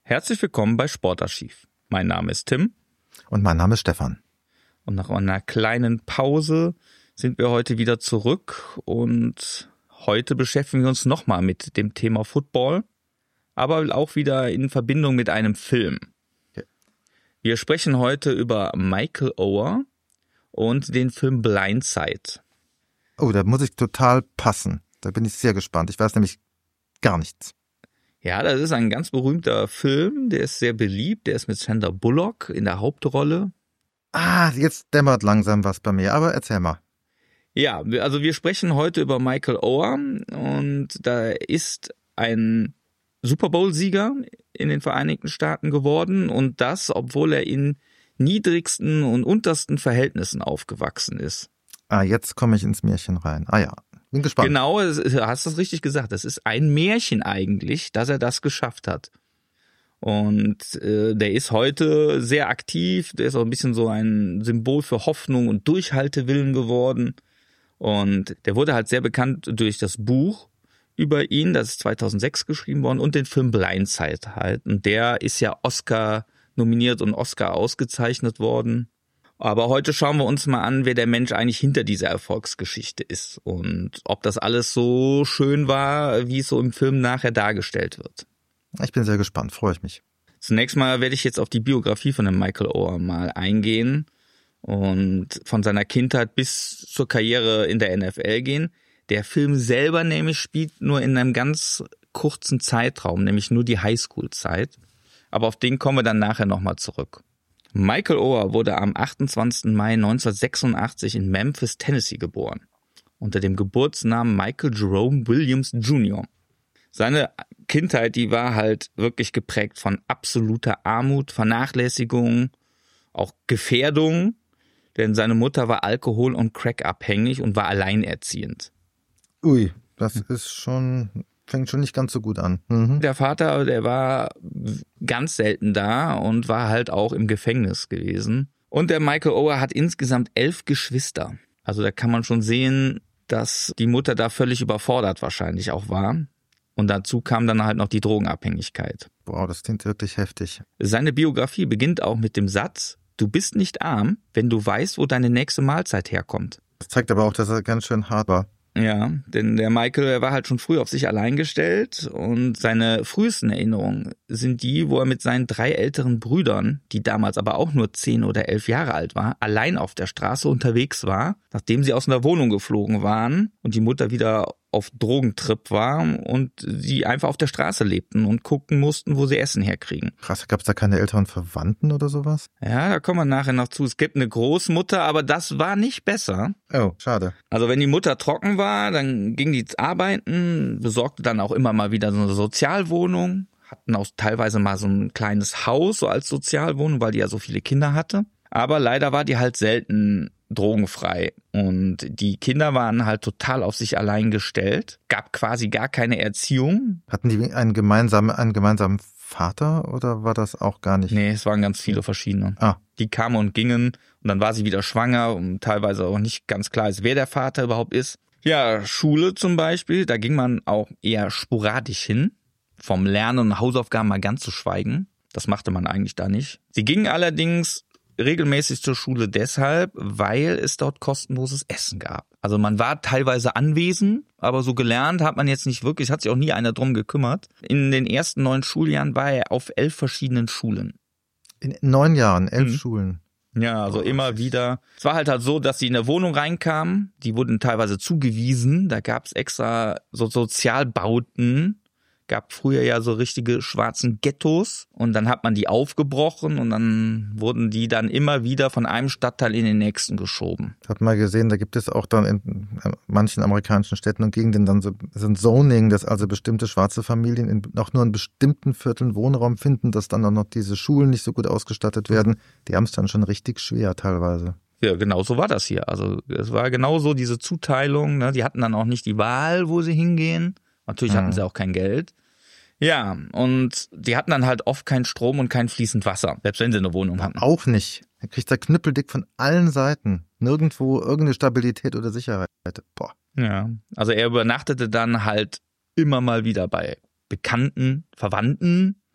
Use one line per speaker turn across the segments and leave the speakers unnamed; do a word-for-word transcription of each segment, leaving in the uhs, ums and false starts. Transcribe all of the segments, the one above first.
Herzlich willkommen bei Sportarchiv. Mein Name ist Tim.
Und mein Name ist Stefan.
Und nach einer kleinen Pause sind wir heute wieder zurück und heute beschäftigen wir uns nochmal mit dem Thema Football, aber auch wieder in Verbindung mit einem Film.
Okay.
Wir sprechen heute über Michael Oher und den Film Blindside.
Oh, da muss ich total passen. Da bin ich sehr gespannt. Ich weiß nämlich gar nichts.
Ja, das ist ein ganz berühmter Film, der ist sehr beliebt, der ist mit Sandra Bullock in der Hauptrolle.
Ah, jetzt dämmert langsam was bei mir, aber erzähl mal.
Ja, also wir sprechen heute über Michael Oher und da ist ein Super Bowl-Sieger in den Vereinigten Staaten geworden und das, obwohl er in niedrigsten und untersten Verhältnissen aufgewachsen ist.
Ah, jetzt komme ich ins Märchen rein. Ah ja, bin gespannt.
Genau, du hast das richtig gesagt. Das ist ein Märchen eigentlich, dass er das geschafft hat. Und äh, der ist heute sehr aktiv, der ist auch ein bisschen so ein Symbol für Hoffnung und Durchhaltewillen geworden. Und der wurde halt sehr bekannt durch das Buch über ihn, das ist zweitausendsechs geschrieben worden, und den Film Blindside halt. Und der ist ja Oscar nominiert und Oscar ausgezeichnet worden. Aber heute schauen wir uns mal an, wer der Mensch eigentlich hinter dieser Erfolgsgeschichte ist und ob das alles so schön war, wie es so im Film nachher dargestellt wird.
Ich bin sehr gespannt, freue ich mich.
Zunächst mal werde ich jetzt auf die Biografie von dem Michael Oher mal eingehen und von seiner Kindheit bis zur Karriere in der N F L gehen. Der Film selber nämlich spielt nur in einem ganz kurzen Zeitraum, nämlich nur die Highschool-Zeit. Aber auf den kommen wir dann nachher nochmal zurück. Michael Oher wurde am achtundzwanzigsten Mai neunzehnhundertsechsundachtzig in Memphis, Tennessee geboren. Unter dem Geburtsnamen Michael Jerome Williams Junior Seine Kindheit, die war halt wirklich geprägt von absoluter Armut, Vernachlässigung, auch Gefährdung, denn seine Mutter war alkohol- und crackabhängig und war alleinerziehend.
Ui, das ist schon, fängt schon nicht ganz so gut an. Mhm.
Der Vater, der war ganz selten da und war halt auch im Gefängnis gewesen. Und der Michael Oher hat insgesamt elf Geschwister. Also da kann man schon sehen, dass die Mutter da völlig überfordert wahrscheinlich auch war. Und dazu kam dann halt noch die Drogenabhängigkeit.
Wow, das klingt wirklich heftig.
Seine Biografie beginnt auch mit dem Satz: Du bist nicht arm, wenn du weißt, wo deine nächste Mahlzeit herkommt.
Das zeigt aber auch, dass er ganz schön hart war.
Ja, denn der Michael, er war halt schon früh auf sich allein gestellt und seine frühesten Erinnerungen sind die, wo er mit seinen drei älteren Brüdern, die damals aber auch nur zehn oder elf Jahre alt waren, allein auf der Straße unterwegs war, nachdem sie aus einer Wohnung geflogen waren und die Mutter wieder auf Drogentrip war und sie einfach auf der Straße lebten und gucken mussten, wo sie Essen herkriegen.
Krass, gab es da keine älteren Verwandten oder sowas?
Ja, da kommen wir nachher noch zu. Es gibt eine Großmutter, aber das war nicht besser.
Oh, schade.
Also wenn die Mutter trocken war, dann ging die arbeiten, besorgte dann auch immer mal wieder so eine Sozialwohnung, hatten auch teilweise mal so ein kleines Haus so als Sozialwohnung, weil die ja so viele Kinder hatte. Aber leider war die halt selten drogenfrei und die Kinder waren halt total auf sich allein gestellt, gab quasi gar keine Erziehung.
Hatten die einen gemeinsamen, einen gemeinsamen Vater oder war das auch gar nicht?
Nee, es waren ganz viele verschiedene.
Ah.
Die kamen und gingen und dann war sie wieder schwanger und teilweise auch nicht ganz klar ist, wer der Vater überhaupt ist. Ja, Schule zum Beispiel, da ging man auch eher sporadisch hin, vom Lernen und Hausaufgaben mal ganz zu schweigen. Das machte man eigentlich da nicht. Sie gingen allerdings regelmäßig zur Schule deshalb, weil es dort kostenloses Essen gab. Also man war teilweise anwesend, aber so gelernt hat man jetzt nicht wirklich, hat sich auch nie einer drum gekümmert. In den ersten neun Schuljahren war er auf elf verschiedenen Schulen.
In neun Jahren, elf
Mhm.
Schulen.
Ja, also
Boah,
immer wieder. Es war halt halt so, dass sie in der Wohnung reinkamen, die wurden teilweise zugewiesen, da gab es extra so Sozialbauten, gab früher ja so richtige schwarzen Ghettos und dann hat man die aufgebrochen und dann wurden die dann immer wieder von einem Stadtteil in den nächsten geschoben.
Ich habe mal gesehen, da gibt es auch dann in manchen amerikanischen Städten und Gegenden dann so, so ein Zoning, dass also bestimmte schwarze Familien in, auch nur in bestimmten Vierteln Wohnraum finden, dass dann auch noch diese Schulen nicht so gut ausgestattet werden. Die haben es dann schon richtig schwer teilweise.
Ja, genau so war das hier. Also es war genau so diese Zuteilung, ne? Die hatten dann auch nicht die Wahl, wo sie hingehen. Natürlich hatten
Mhm.
sie auch kein Geld. Ja, und die hatten dann halt oft keinen Strom und kein fließend Wasser, selbst wenn sie eine Wohnung hatten.
Auch nicht. Er kriegt da knüppeldick von allen Seiten. Nirgendwo irgendeine Stabilität oder Sicherheit. Boah.
Ja, also er übernachtete dann halt immer mal wieder bei Bekannten, Verwandten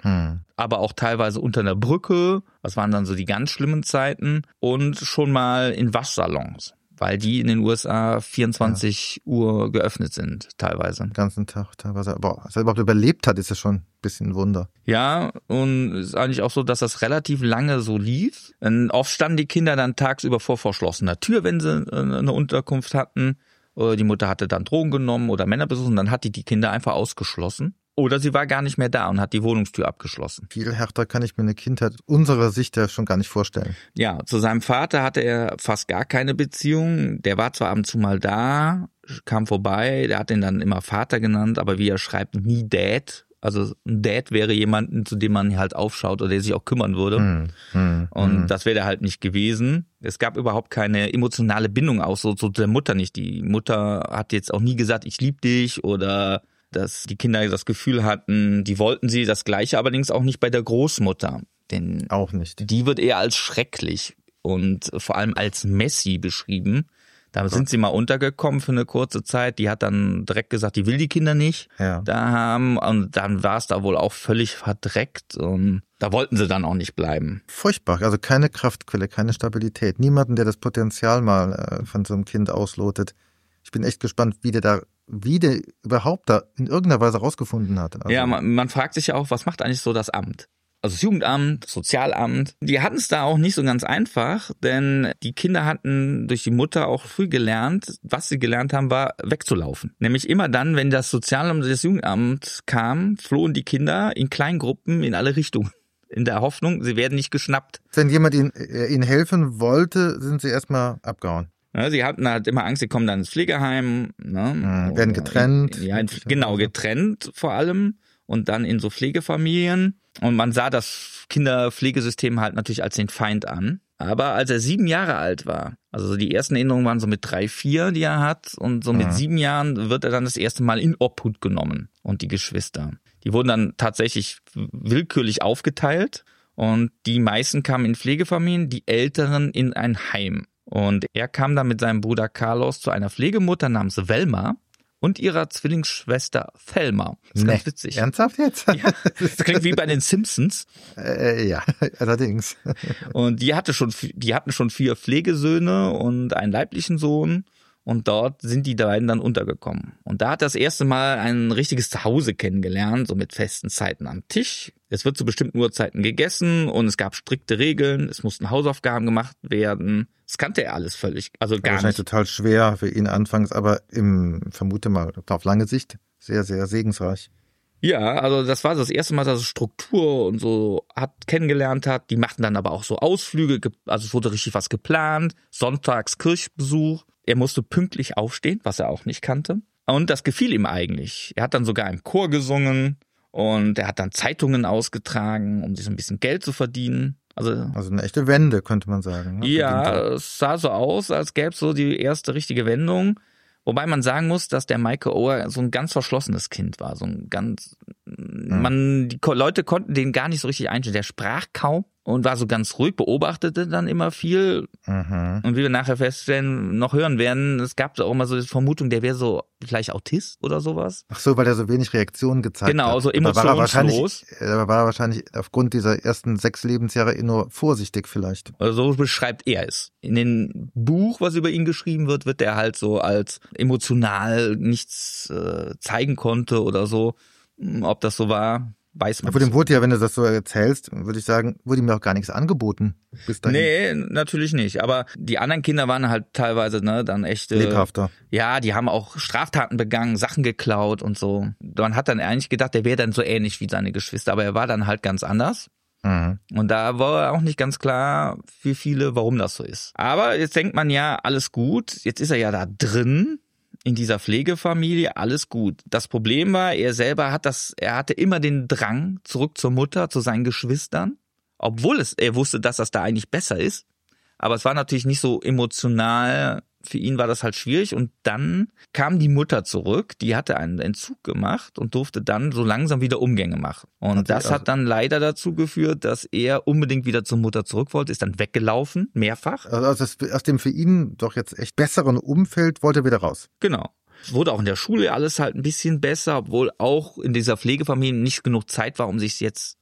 Hm.
Aber auch teilweise unter einer Brücke, das waren dann so die ganz schlimmen Zeiten, und schon mal in Waschsalons, weil die in den U S A vierundzwanzig ja. Uhr geöffnet sind, teilweise.
Den ganzen Tag teilweise. Aber dass er überhaupt überlebt hat, ist ja schon ein bisschen ein Wunder.
Ja, und es ist eigentlich auch so, dass das relativ lange so lief. Und oft standen die Kinder dann tagsüber vor verschlossener Tür, wenn sie eine Unterkunft hatten. Die Mutter hatte dann Drogen genommen oder Männer besucht und dann hat die die Kinder einfach ausgeschlossen. Oder sie war gar nicht mehr da und hat die Wohnungstür abgeschlossen.
Viel härter kann ich mir eine Kindheit unserer Sicht ja schon gar nicht vorstellen.
Ja, zu seinem Vater hatte er fast gar keine Beziehung. Der war zwar ab und zu mal da, kam vorbei, der hat ihn dann immer Vater genannt, aber wie er schreibt, nie Dad. Also ein Dad wäre jemanden, zu dem man halt aufschaut oder der sich auch kümmern würde.
Hm, hm,
und
hm.
das wäre der halt nicht gewesen. Es gab überhaupt keine emotionale Bindung auch so zu der Mutter nicht. Die Mutter hat jetzt auch nie gesagt, ich liebe dich, oder dass die Kinder das Gefühl hatten, die wollten sie. Das Gleiche allerdings auch nicht bei der Großmutter. Denn
auch nicht.
Die wird eher als schrecklich und vor allem als Messi beschrieben. Da sind sie mal untergekommen für eine kurze Zeit. Die hat dann direkt gesagt, die will die Kinder nicht
ja.
da haben. Und dann war es da wohl auch völlig verdreckt. Und da wollten sie dann auch nicht bleiben.
Furchtbar. Also keine Kraftquelle, keine Stabilität. Niemanden, der das Potenzial mal äh, von so einem Kind auslotet. Ich bin echt gespannt, wie der da, wie der überhaupt da in irgendeiner Weise rausgefunden hat. Also
ja, man, man fragt sich ja auch, was macht eigentlich so das Amt? Also das Jugendamt, das Sozialamt, die hatten es da auch nicht so ganz einfach, denn die Kinder hatten durch die Mutter auch früh gelernt, was sie gelernt haben, war wegzulaufen. Nämlich immer dann, wenn das Sozialamt und das Jugendamt kam, flohen die Kinder in kleinen Gruppen in alle Richtungen. In der Hoffnung, sie werden nicht geschnappt.
Wenn jemand ihnen, ihnen helfen wollte, sind sie erstmal abgehauen.
Ja, sie hatten halt immer Angst, sie kommen dann ins Pflegeheim. Ne?
Mhm, werden getrennt.
In, ja, in, genau, getrennt vor allem. Und dann in so Pflegefamilien. Und man sah das Kinderpflegesystem halt natürlich als den Feind an. Aber als er sieben Jahre alt war, also die ersten Erinnerungen waren so mit drei, vier, die er hat. Und so mit mhm. sieben Jahren wird er dann das erste Mal in Obhut genommen. Und die Geschwister. Die wurden dann tatsächlich willkürlich aufgeteilt. Und die meisten kamen in Pflegefamilien, die Älteren in ein Heim. Und er kam dann mit seinem Bruder Carlos zu einer Pflegemutter namens Velma und ihrer Zwillingsschwester Thelma. Das ist nee, ganz witzig.
Ernsthaft jetzt?
Ja, das klingt wie bei den Simpsons.
Äh, ja, allerdings.
Und die hatte schon, die hatten schon vier Pflegesöhne und einen leiblichen Sohn. Und dort sind die beiden dann untergekommen. Und da hat er das erste Mal ein richtiges Zuhause kennengelernt, so mit festen Zeiten am Tisch. Es wird zu bestimmten Uhrzeiten gegessen und es gab strikte Regeln. Es mussten Hausaufgaben gemacht werden. Das kannte er alles völlig, also gar
wahrscheinlich
nicht.
Total schwer für ihn anfangs, aber im, vermute mal, auf lange Sicht sehr, sehr segensreich.
Ja, also das war das erste Mal, dass er Struktur und so hat kennengelernt hat. Die machten dann aber auch so Ausflüge, also es wurde richtig was geplant. Sonntags Kirchbesuch. Er musste pünktlich aufstehen, was er auch nicht kannte. Und das gefiel ihm eigentlich. Er hat dann sogar im Chor gesungen und er hat dann Zeitungen ausgetragen, um sich so ein bisschen Geld zu verdienen. Also,
also eine echte Wende, könnte man sagen. Ne?
Ja, es sah so aus, als gäbe es so die erste richtige Wendung. Wobei man sagen muss, dass der Michael Oher so ein ganz verschlossenes Kind war. So ein ganz, hm. man, die Leute konnten den gar nicht so richtig einstellen. Der sprach kaum und war so ganz ruhig, beobachtete dann immer viel.
Mhm.
Und wie wir nachher feststellen, noch hören werden, es gab auch immer so die Vermutung, der wäre so vielleicht Autist oder sowas.
Ach so, weil er so wenig Reaktionen gezeigt
genau,
hat.
Genau, so emotionslos.
Da war, er war er wahrscheinlich aufgrund dieser ersten sechs Lebensjahre nur vorsichtig vielleicht.
Also so beschreibt er es. In dem Buch, was über ihn geschrieben wird, wird er halt so als emotional nichts äh, zeigen konnte oder so. Ob das so war, weiß man.
Aber dem wurde ja, wenn du das so erzählst, würde ich sagen, wurde ihm ja auch gar nichts angeboten bis dahin.
Nee, natürlich nicht. Aber die anderen Kinder waren halt teilweise ne, dann echt äh,
lebhafter.
Ja, die haben auch Straftaten begangen, Sachen geklaut und so. Man hat dann eigentlich gedacht, der wäre dann so ähnlich wie seine Geschwister, aber er war dann halt ganz anders.
Mhm.
Und da war auch nicht ganz klar für viele, warum das so ist. Aber jetzt denkt man ja, alles gut, jetzt ist er ja da drin. In dieser Pflegefamilie, alles gut. Das Problem war, er selber hat das, er hatte immer den Drang zurück zur Mutter, zu seinen Geschwistern, obwohl es, er wusste, dass das da eigentlich besser ist. Aber es war natürlich nicht so emotional, für ihn war das halt schwierig. Und dann kam die Mutter zurück, die hatte einen Entzug gemacht und durfte dann so langsam wieder Umgänge machen. Und hat das also hat dann leider dazu geführt, dass er unbedingt wieder zur Mutter zurück wollte, ist dann weggelaufen, mehrfach.
Also aus, aus dem für ihn doch jetzt echt besseren Umfeld wollte er wieder raus.
Genau. Es wurde auch in der Schule alles halt ein bisschen besser, obwohl auch in dieser Pflegefamilie nicht genug Zeit war, um sich jetzt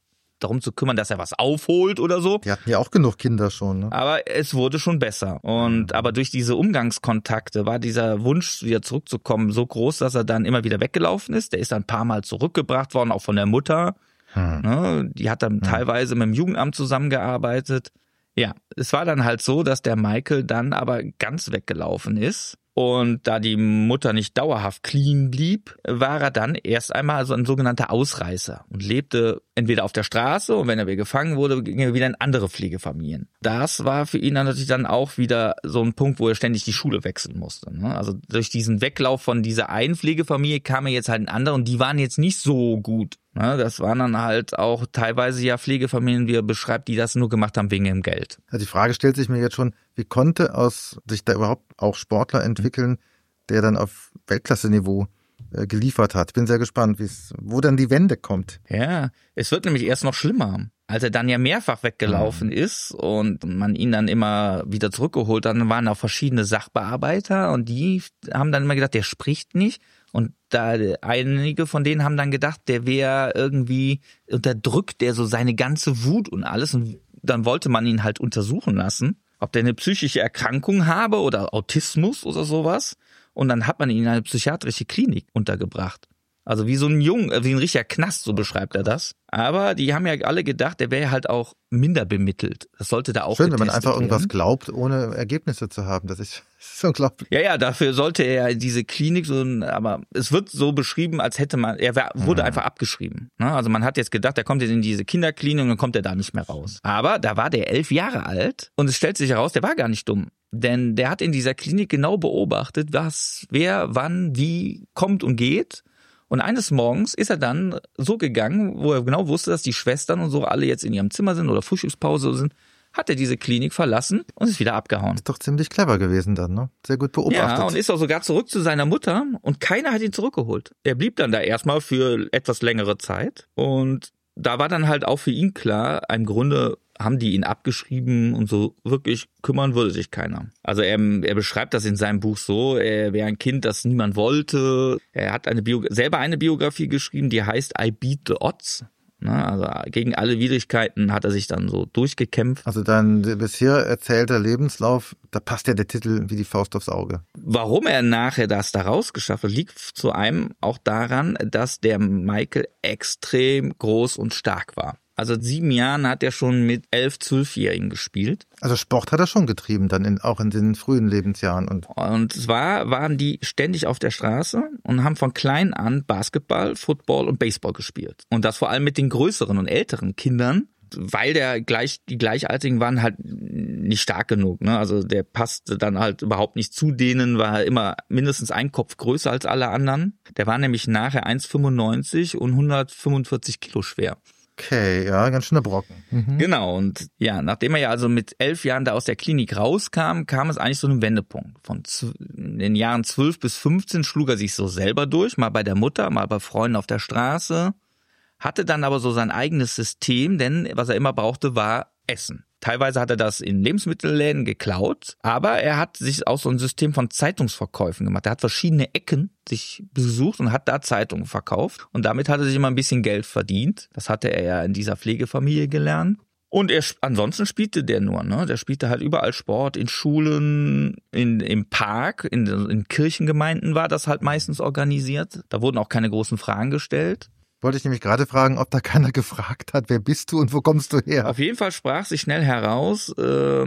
darum zu kümmern, dass er was aufholt oder so.
Die hatten ja auch genug Kinder schon, ne?
Aber es wurde schon besser. Und aber durch diese Umgangskontakte war dieser Wunsch, wieder zurückzukommen, so groß, dass er dann immer wieder weggelaufen ist. Der ist dann ein paar Mal zurückgebracht worden, auch von der Mutter. Hm. Ne? Die hat dann hm. teilweise mit dem Jugendamt zusammengearbeitet. Ja, es war dann halt so, dass der Michael dann aber ganz weggelaufen ist. Und da die Mutter nicht dauerhaft clean blieb, war er dann erst einmal so ein sogenannter Ausreißer und lebte entweder auf der Straße und wenn er wieder gefangen wurde, ging er wieder in andere Pflegefamilien. Das war für ihn dann natürlich dann auch wieder so ein Punkt, wo er ständig die Schule wechseln musste. Also durch diesen Weglauf von dieser einen Pflegefamilie kam er jetzt halt in andere und die waren jetzt nicht so gut. Das waren dann halt auch teilweise ja Pflegefamilien, wie er beschreibt, die das nur gemacht haben wegen dem Geld.
Ja, die Frage stellt sich mir jetzt schon, wie konnte aus sich da überhaupt auch Sportler entwickeln, der dann auf Weltklasse-Niveau äh, geliefert hat? Bin sehr gespannt, wo dann die Wende kommt.
Ja, es wird nämlich erst noch schlimmer. Als er dann ja mehrfach weggelaufen mhm. ist und man ihn dann immer wieder zurückgeholt hat, dann waren auch verschiedene Sachbearbeiter und die haben dann immer gedacht, der spricht nicht. Und da einige von denen haben dann gedacht, der wäre irgendwie unterdrückt, der so seine ganze Wut und alles. Und dann wollte man ihn halt untersuchen lassen, ob der eine psychische Erkrankung habe oder Autismus oder sowas. Und dann hat man ihn in eine psychiatrische Klinik untergebracht. Also wie so ein Jung, wie ein richtiger Knast, so beschreibt er das. Aber die haben ja alle gedacht, der wäre halt auch minder bemittelt. Das sollte da auch
schön, wenn man einfach
werden.
Irgendwas glaubt, ohne Ergebnisse zu haben. Das ist, das ist unglaublich.
Ja, ja, dafür sollte er in diese Klinik so, aber es wird so beschrieben, als hätte man, er wär, wurde hm. einfach abgeschrieben. Also man hat jetzt gedacht, er kommt jetzt in diese Kinderklinik und dann kommt er da nicht mehr raus. Aber da war der elf Jahre alt und es stellt sich heraus, der war gar nicht dumm. Denn der hat in dieser Klinik genau beobachtet, was, wer, wann, wie kommt und geht. Und eines Morgens ist er dann so gegangen, wo er genau wusste, dass die Schwestern und so alle jetzt in ihrem Zimmer sind oder Frühstückspause sind, hat er diese Klinik verlassen und ist wieder abgehauen.
Ist doch ziemlich clever gewesen dann, ne? Sehr gut beobachtet.
Ja, und ist auch sogar zurück zu seiner Mutter und keiner hat ihn zurückgeholt. Er blieb dann da erstmal für etwas längere Zeit und da war dann halt auch für ihn klar, im Grunde haben die ihn abgeschrieben und so wirklich kümmern würde sich keiner. Also er, er beschreibt das in seinem Buch so, er wäre ein Kind, das niemand wollte. Er hat eine Bio, selber eine Biografie geschrieben, die heißt I Beat the Odds. Also gegen alle Widrigkeiten hat er sich dann so durchgekämpft.
Also dein bisher erzählter Lebenslauf, da passt ja der Titel wie die Faust aufs Auge.
Warum er nachher das da rausgeschafft hat, liegt zu einem auch daran, dass der Michael extrem groß und stark war. Also in sieben Jahren hat er schon mit elf, zwölfjährigen gespielt.
Also Sport hat er schon getrieben, dann in, auch in den frühen Lebensjahren. Und,
und zwar waren die ständig auf der Straße und haben von klein an Basketball, Football und Baseball gespielt. Und das vor allem mit den größeren und älteren Kindern, weil der gleich, die Gleichaltrigen waren halt nicht stark genug. Ne? Also der passte dann halt überhaupt nicht zu denen, war immer mindestens ein Kopf größer als alle anderen. Der war nämlich nachher eins Komma fünfundneunzig und hundertfünfundvierzig Kilo schwer.
Okay, ja, ganz schöner Brocken. Mhm.
Genau, und ja, nachdem er ja also mit elf Jahren da aus der Klinik rauskam, kam es eigentlich zu einem Wendepunkt. Von z- in den Jahren zwölf bis fünfzehn schlug er sich so selber durch, mal bei der Mutter, mal bei Freunden auf der Straße, hatte dann aber so sein eigenes System, denn was er immer brauchte, war Essen. Teilweise hat er das in Lebensmittelläden geklaut, aber er hat sich auch so ein System von Zeitungsverkäufen gemacht. Er hat verschiedene Ecken sich besucht und hat da Zeitungen verkauft. Und damit hat er sich immer ein bisschen Geld verdient. Das hatte er ja in dieser Pflegefamilie gelernt. Und er ansonsten spielte der nur, ne? Der spielte halt überall Sport, in Schulen, in, im Park, in, in Kirchengemeinden war das halt meistens organisiert. Da wurden auch keine großen Fragen gestellt.
Wollte ich nämlich gerade fragen, ob da keiner gefragt hat, wer bist du und wo kommst du her?
Auf jeden Fall sprach sich schnell heraus,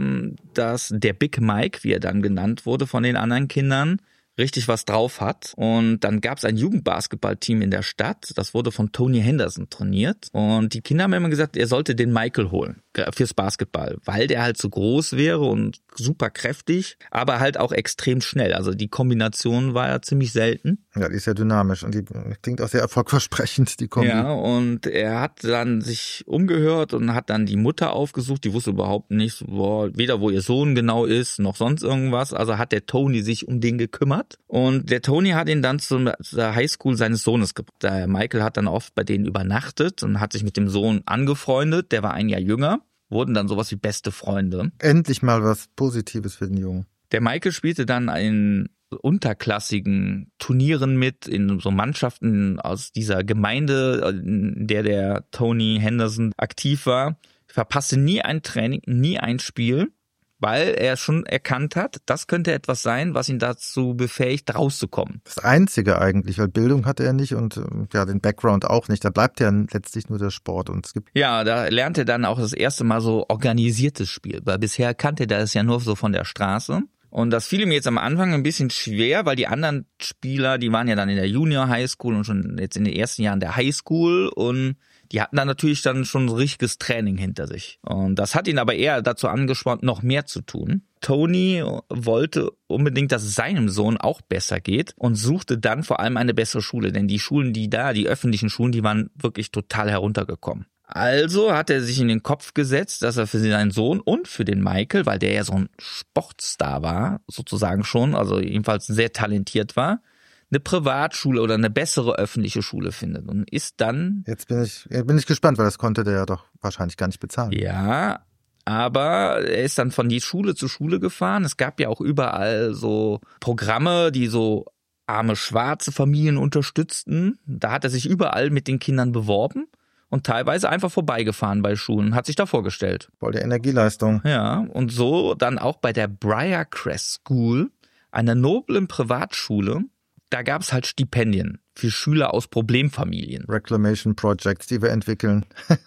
dass der Big Mike, wie er dann genannt wurde von den anderen Kindern, richtig was drauf hat. Und dann gab es ein Jugendbasketballteam in der Stadt, das wurde von Tony Henderson trainiert. Und die Kinder haben immer gesagt, er sollte den Michael holen fürs Basketball, weil der halt so groß wäre und super kräftig, aber halt auch extrem schnell. Also die Kombination war ja ziemlich selten.
Ja, die ist ja dynamisch und die klingt auch sehr erfolgversprechend, die Kombi.
Ja, und er hat dann sich umgehört und hat dann die Mutter aufgesucht. Die wusste überhaupt nicht, boah, weder wo ihr Sohn genau ist, noch sonst irgendwas. Also hat der Tony sich um den gekümmert. Und der Tony hat ihn dann zur Highschool seines Sohnes gebracht. Der Michael hat dann oft bei denen übernachtet und hat sich mit dem Sohn angefreundet. Der war ein Jahr jünger. Wurden dann sowas wie beste Freunde.
Endlich mal was Positives für den Jungen.
Der Michael spielte dann in unterklassigen Turnieren mit, in so Mannschaften aus dieser Gemeinde, in der der Tony Henderson aktiv war. Verpasste nie ein Training, nie ein Spiel, weil er schon erkannt hat, das könnte etwas sein, was ihn dazu befähigt, rauszukommen.
Das Einzige eigentlich, weil Bildung hatte er nicht und ja, den Background auch nicht. Da bleibt ja letztlich nur der Sport. Und es gibt
ja, da lernt er dann auch das erste Mal so organisiertes Spiel, weil bisher kannte er das ja nur so von der Straße. Und das fiel ihm jetzt am Anfang ein bisschen schwer, weil die anderen Spieler, die waren ja dann in der Junior High School und schon jetzt in den ersten Jahren der High School und die hatten dann natürlich dann schon ein richtiges Training hinter sich. Und das hat ihn aber eher dazu angespornt, noch mehr zu tun. Tony wollte unbedingt, dass es seinem Sohn auch besser geht und suchte dann vor allem eine bessere Schule. Denn die Schulen, die da, die öffentlichen Schulen, die waren wirklich total heruntergekommen. Also hat er sich in den Kopf gesetzt, dass er für seinen Sohn und für den Michael, weil der ja so ein Sportstar war, sozusagen schon, also jedenfalls sehr talentiert war, eine Privatschule oder eine bessere öffentliche Schule findet und ist dann...
Jetzt bin ich, bin ich gespannt, weil das konnte der ja doch wahrscheinlich gar nicht bezahlen.
Ja, aber er ist dann von die Schule zu Schule gefahren. Es gab ja auch überall so Programme, die so arme schwarze Familien unterstützten. Da hat er sich überall mit den Kindern beworben und teilweise einfach vorbeigefahren bei Schulen, hat sich da vorgestellt.
Voll der Energieleistung.
Ja, und so dann auch bei der Briarcrest School, einer noblen Privatschule. Da gab es halt Stipendien für Schüler aus Problemfamilien.
Reclamation Projects, die wir entwickeln.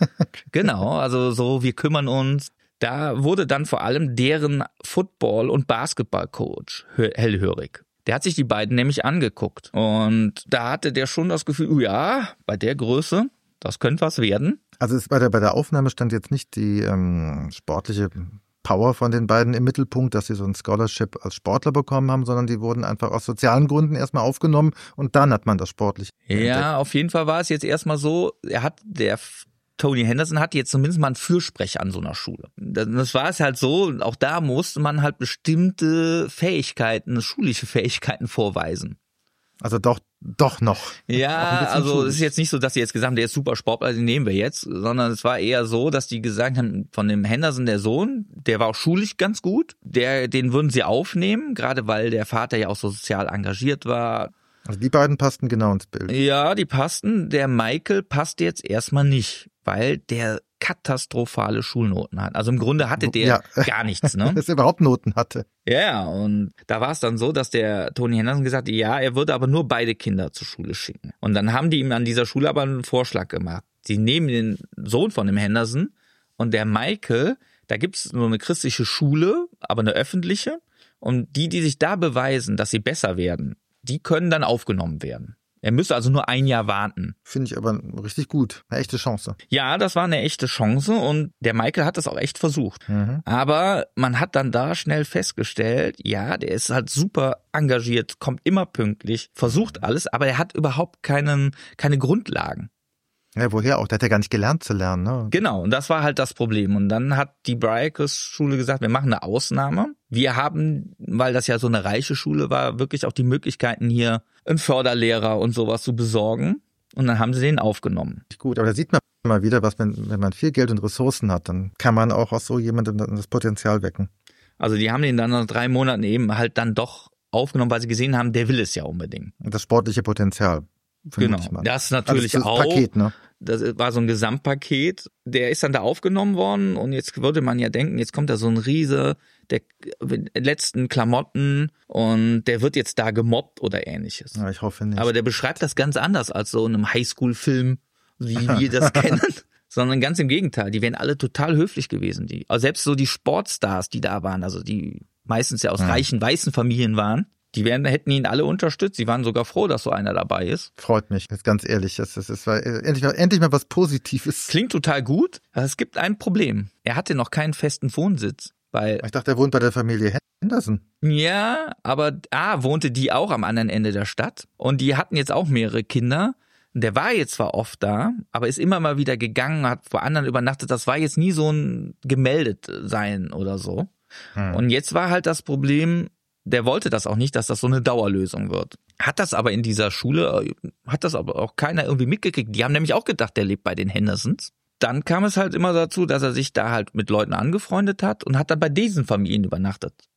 Genau, also so, wir kümmern uns. Da wurde dann vor allem deren Football- und Basketballcoach hellhörig. Der hat sich die beiden nämlich angeguckt. Und da hatte der schon das Gefühl, oh ja, bei der Größe, das könnte was werden.
Also ist bei der, bei der Aufnahme stand jetzt nicht die ähm, sportliche Power von den beiden im Mittelpunkt, dass sie so ein Scholarship als Sportler bekommen haben, sondern die wurden einfach aus sozialen Gründen erstmal aufgenommen und dann hat man das sportlich entdeckt.
Ja, auf jeden Fall war es jetzt erstmal so, er hat, der Tony Henderson hat jetzt zumindest mal einen Fürsprecher an so einer Schule. Das war es halt so, auch da musste man halt bestimmte Fähigkeiten, schulische Fähigkeiten vorweisen.
Also doch, doch noch.
Ja, also es ist jetzt nicht so, dass sie jetzt gesagt haben, der ist super Sportler, den nehmen wir jetzt, sondern es war eher so, dass die gesagt haben, von dem Henderson, der Sohn, der war auch schulisch ganz gut, der, den würden sie aufnehmen, gerade weil der Vater ja auch so sozial engagiert war.
Also die beiden passten genau ins Bild.
Ja, die passten. Der Michael passte jetzt erstmal nicht, weil der katastrophale Schulnoten hat. Also im Grunde hatte der ja gar nichts, ne?
Dass er überhaupt Noten hatte.
Ja, und da war es dann so, dass der Tony Henderson gesagt hat, ja, er würde aber nur beide Kinder zur Schule schicken. Und dann haben die ihm an dieser Schule aber einen Vorschlag gemacht. Sie nehmen den Sohn von dem Henderson und der Michael, da gibt's so eine christliche Schule, aber eine öffentliche. Und die, die sich da beweisen, dass sie besser werden, die können dann aufgenommen werden. Er müsste also nur ein Jahr warten.
Finde ich aber richtig gut. Eine echte Chance.
Ja, das war eine echte Chance und der Michael hat das auch echt versucht. Mhm. Aber man hat dann da schnell festgestellt, ja, der ist halt super engagiert, kommt immer pünktlich, versucht alles, aber er hat überhaupt keinen, keine Grundlagen.
Ja, woher auch? Der hat ja gar nicht gelernt zu lernen, ne?
Genau, und das war halt das Problem. Und dann hat die Briarcrest-Schule gesagt, wir machen eine Ausnahme. Wir haben, weil das ja so eine reiche Schule war, wirklich auch die Möglichkeiten, hier einen Förderlehrer und sowas zu besorgen. Und dann haben sie den aufgenommen.
Gut, aber da sieht man mal wieder, was wenn, wenn man viel Geld und Ressourcen hat, dann kann man auch aus so jemandem das Potenzial wecken.
Also die haben den dann nach drei Monaten eben halt dann doch aufgenommen, weil sie gesehen haben, der will es ja unbedingt.
Das sportliche Potenzial.
Genau, das natürlich also das auch.
Paket, ne?
Das war so ein Gesamtpaket. Der ist dann da aufgenommen worden und jetzt würde man ja denken, jetzt kommt da so ein Riese, der letzten Klamotten und der wird jetzt da gemobbt oder ähnliches.
Ja, ich hoffe nicht.
Aber der beschreibt das ganz anders als so in einem Highschool-Film, wie wir das kennen. Sondern ganz im Gegenteil, die wären alle total höflich gewesen. Die, also selbst so die Sportstars, die da waren, also die meistens ja aus ja. reichen, weißen Familien waren, die wären, hätten ihn alle unterstützt. Sie waren sogar froh, dass so einer dabei ist.
Freut mich, jetzt ganz ehrlich. Das, das, das war endlich mal, endlich mal was Positives.
Klingt total gut, aber es gibt ein Problem. Er hatte noch keinen festen Wohnsitz. Weil,
ich dachte, er wohnt bei der Familie Henderson.
Ja, aber A, wohnte die auch am anderen Ende der Stadt. Und die hatten jetzt auch mehrere Kinder. Der war jetzt zwar oft da, aber ist immer mal wieder gegangen, hat vor anderen übernachtet. Das war jetzt nie so ein gemeldet sein oder so. Hm. Und jetzt war halt das Problem, der wollte das auch nicht, dass das so eine Dauerlösung wird. Hat das aber in dieser Schule, hat das aber auch keiner irgendwie mitgekriegt. Die haben nämlich auch gedacht, der lebt bei den Hendersons. Dann kam es halt immer dazu, dass er sich da halt mit Leuten angefreundet hat und hat dann bei diesen Familien übernachtet.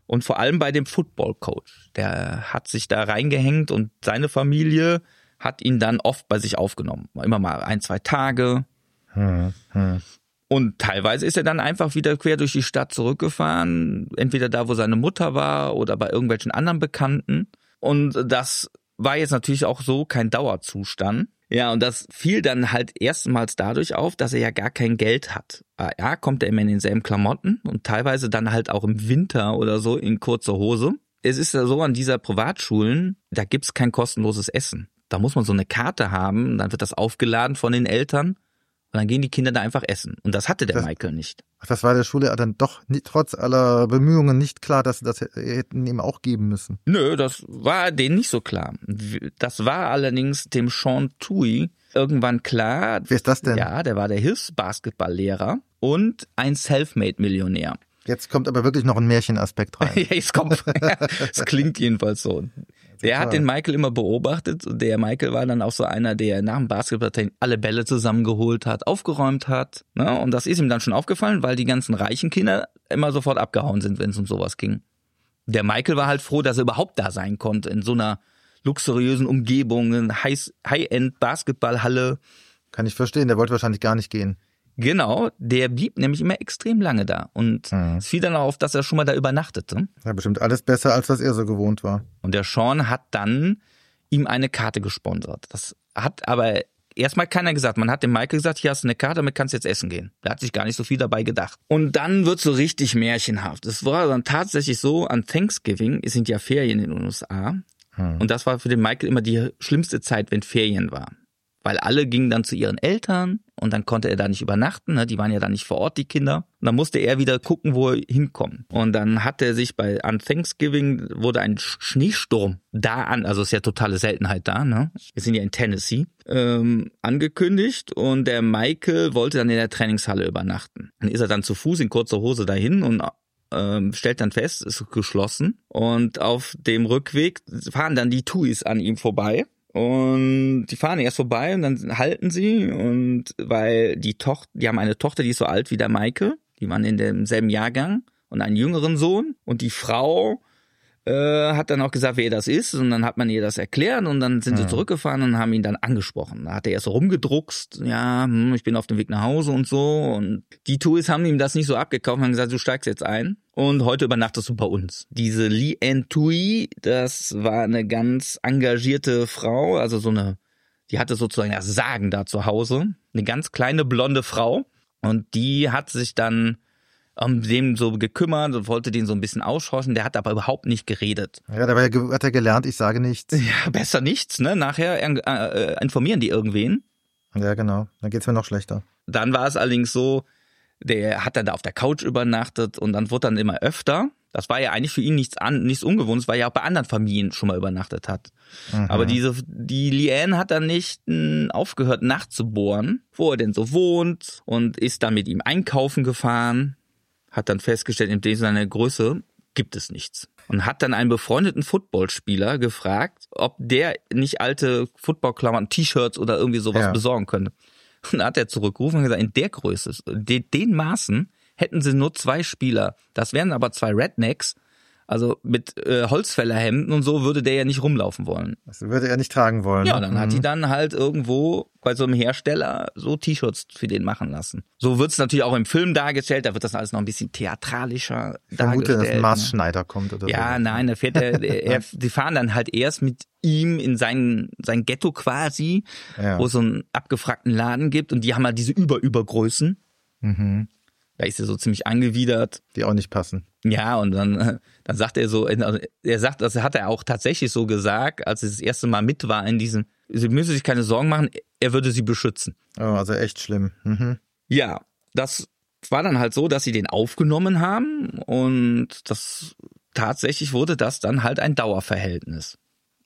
Und vor allem bei dem Football-Coach. Der hat sich da reingehängt und seine Familie hat ihn dann oft bei sich aufgenommen. Immer mal ein, zwei Tage.
Hm, hm.
Und teilweise ist er dann einfach wieder quer durch die Stadt zurückgefahren. Entweder da, wo seine Mutter war oder bei irgendwelchen anderen Bekannten. Und das war jetzt natürlich auch so kein Dauerzustand. Ja, und das fiel dann halt erstmals dadurch auf, dass er ja gar kein Geld hat. Ja, kommt er immer in denselben Klamotten und teilweise dann halt auch im Winter oder so in kurzer Hose. Es ist ja so, an dieser Privatschulen, da gibt's kein kostenloses Essen. Da muss man so eine Karte haben, dann wird das aufgeladen von den Eltern und dann gehen die Kinder da einfach essen. Und das hatte der
das,
Michael nicht.
Das war der Schule dann doch nicht, trotz aller Bemühungen nicht klar, dass sie das hätten ihm auch geben müssen.
Nö, das war denen nicht so klar. Das war allerdings dem Sean Tuohy irgendwann klar.
Wer ist das denn?
Ja, der war der Hilfsbasketballlehrer und ein Selfmade-Millionär.
Jetzt kommt aber wirklich noch ein Märchenaspekt rein.
Ja, es kommt. Es klingt jedenfalls so. Der hat den Michael immer beobachtet. Der Michael war dann auch so einer, der nach dem Basketballtraining alle Bälle zusammengeholt hat, aufgeräumt hat. Ne? Und das ist ihm dann schon aufgefallen, weil die ganzen reichen Kinder immer sofort abgehauen sind, wenn es um sowas ging. Der Michael war halt froh, dass er überhaupt da sein konnte, in so einer luxuriösen Umgebung, in High-End-Basketballhalle.
Kann ich verstehen, der wollte wahrscheinlich gar nicht gehen.
Genau, der blieb nämlich immer extrem lange da und
mhm.
es fiel dann auf, dass er schon mal da übernachtete.
Ja, bestimmt alles besser, als was er so gewohnt war.
Und der Sean hat dann ihm eine Karte gesponsert. Das hat aber erstmal keiner gesagt. Man hat dem Michael gesagt, hier hast du eine Karte, damit kannst du jetzt essen gehen. Der hat sich gar nicht so viel dabei gedacht. Und dann wird so richtig märchenhaft. Es war dann tatsächlich so, an Thanksgiving, es sind ja Ferien in den U S A. Mhm. Und das war für den Michael immer die schlimmste Zeit, wenn Ferien war. Weil alle gingen dann zu ihren Eltern und dann konnte er da nicht übernachten, ne? Die waren ja dann nicht vor Ort, die Kinder. Und dann musste er wieder gucken, wo er hinkommt. Und dann hat er sich bei an Thanksgiving wurde ein Schneesturm da an, also ist ja totale Seltenheit da, ne? Wir sind ja in Tennessee, ähm, angekündigt und der Michael wollte dann in der Trainingshalle übernachten. Dann ist er dann zu Fuß in kurzer Hose dahin und ähm, stellt dann fest, es ist geschlossen. Und auf dem Rückweg fahren dann die Tuohys an ihm vorbei. Und die fahren erst vorbei und dann halten sie und weil die Tochter, die haben eine Tochter, die ist so alt wie der Michael, die waren in demselben Jahrgang und einen jüngeren Sohn und die Frau äh, hat dann auch gesagt, wer das ist und dann hat man ihr das erklärt und dann sind sie zurückgefahren und haben ihn dann angesprochen. Da hat er erst so rumgedruckst, ja, hm, ich bin auf dem Weg nach Hause und so und die Tuohys haben ihm das nicht so abgekauft und haben gesagt, du steigst jetzt ein. Und heute übernachtest du bei uns. Diese Leanne Tuohy, das war eine ganz engagierte Frau, also so eine, die hatte sozusagen das Sagen da zu Hause. Eine ganz kleine blonde Frau. Und die hat sich dann um den so gekümmert und wollte den so ein bisschen ausscheuchen. Der hat aber überhaupt nicht geredet.
Ja, dabei hat er gelernt, ich sage nichts.
Ja, besser nichts, ne? Nachher äh, informieren die irgendwen.
Ja, genau. Dann geht's mir noch schlechter.
Dann war es allerdings so, der hat dann da auf der Couch übernachtet und dann wurde dann immer öfter. Das war ja eigentlich für ihn nichts an, nichts Ungewohntes, weil er auch bei anderen Familien schon mal übernachtet hat. Mhm. Aber diese, die Leanne hat dann nicht mh, aufgehört nachzubohren, wo er denn so wohnt und ist dann mit ihm einkaufen gefahren, hat dann festgestellt, in dem seiner Größe gibt es nichts. Und hat dann einen befreundeten Footballspieler gefragt, ob der nicht alte Footballklamotten, T-Shirts oder irgendwie sowas ja. besorgen könnte. Und da hat er zurückgerufen und gesagt, in der Größe, den, den Maßen hätten sie nur zwei Spieler. Das wären aber zwei Rednecks, also mit äh, Holzfällerhemden und so würde der ja nicht rumlaufen wollen.
Das würde er nicht tragen wollen.
Ja,
ne?
dann
mhm.
hat die dann halt irgendwo bei so einem Hersteller so T-Shirts für den machen lassen. So wird's natürlich auch im Film dargestellt, da wird das alles noch ein bisschen theatralischer
ich vermute,
dargestellt.
dass ein Maßschneider kommt oder
ja,
so.
nein, da fährt er, er, die fahren dann halt erst mit ihm in sein, sein Ghetto quasi,
ja.
wo es so einen abgefragten Laden gibt und die haben halt diese Über-Übergrößen.
Mhm.
Da ist er so ziemlich angewidert.
Die auch nicht passen.
Ja, und dann, dann sagt er so, also er sagt, das hat er auch tatsächlich so gesagt, als er das erste Mal mit war in diesem, sie müssen sich keine Sorgen machen, er würde sie beschützen.
Oh, also echt schlimm. Mhm.
Ja, das war dann halt so, dass sie den aufgenommen haben und das tatsächlich wurde das dann halt ein Dauerverhältnis.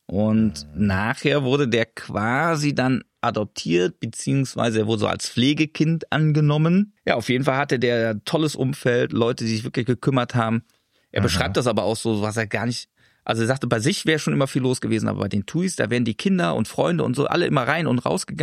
Und mhm. nachher wurde der quasi dann adoptiert, beziehungsweise er wurde so als Pflegekind angenommen. Ja, auf jeden Fall hatte der ein tolles Umfeld, Leute, die sich wirklich gekümmert haben. Er Aha. beschreibt das aber auch so, was er gar nicht, also er sagte, bei sich wäre schon immer viel los gewesen, aber bei den Tuohys, da wären die Kinder und Freunde und so alle immer rein und rausgegangen.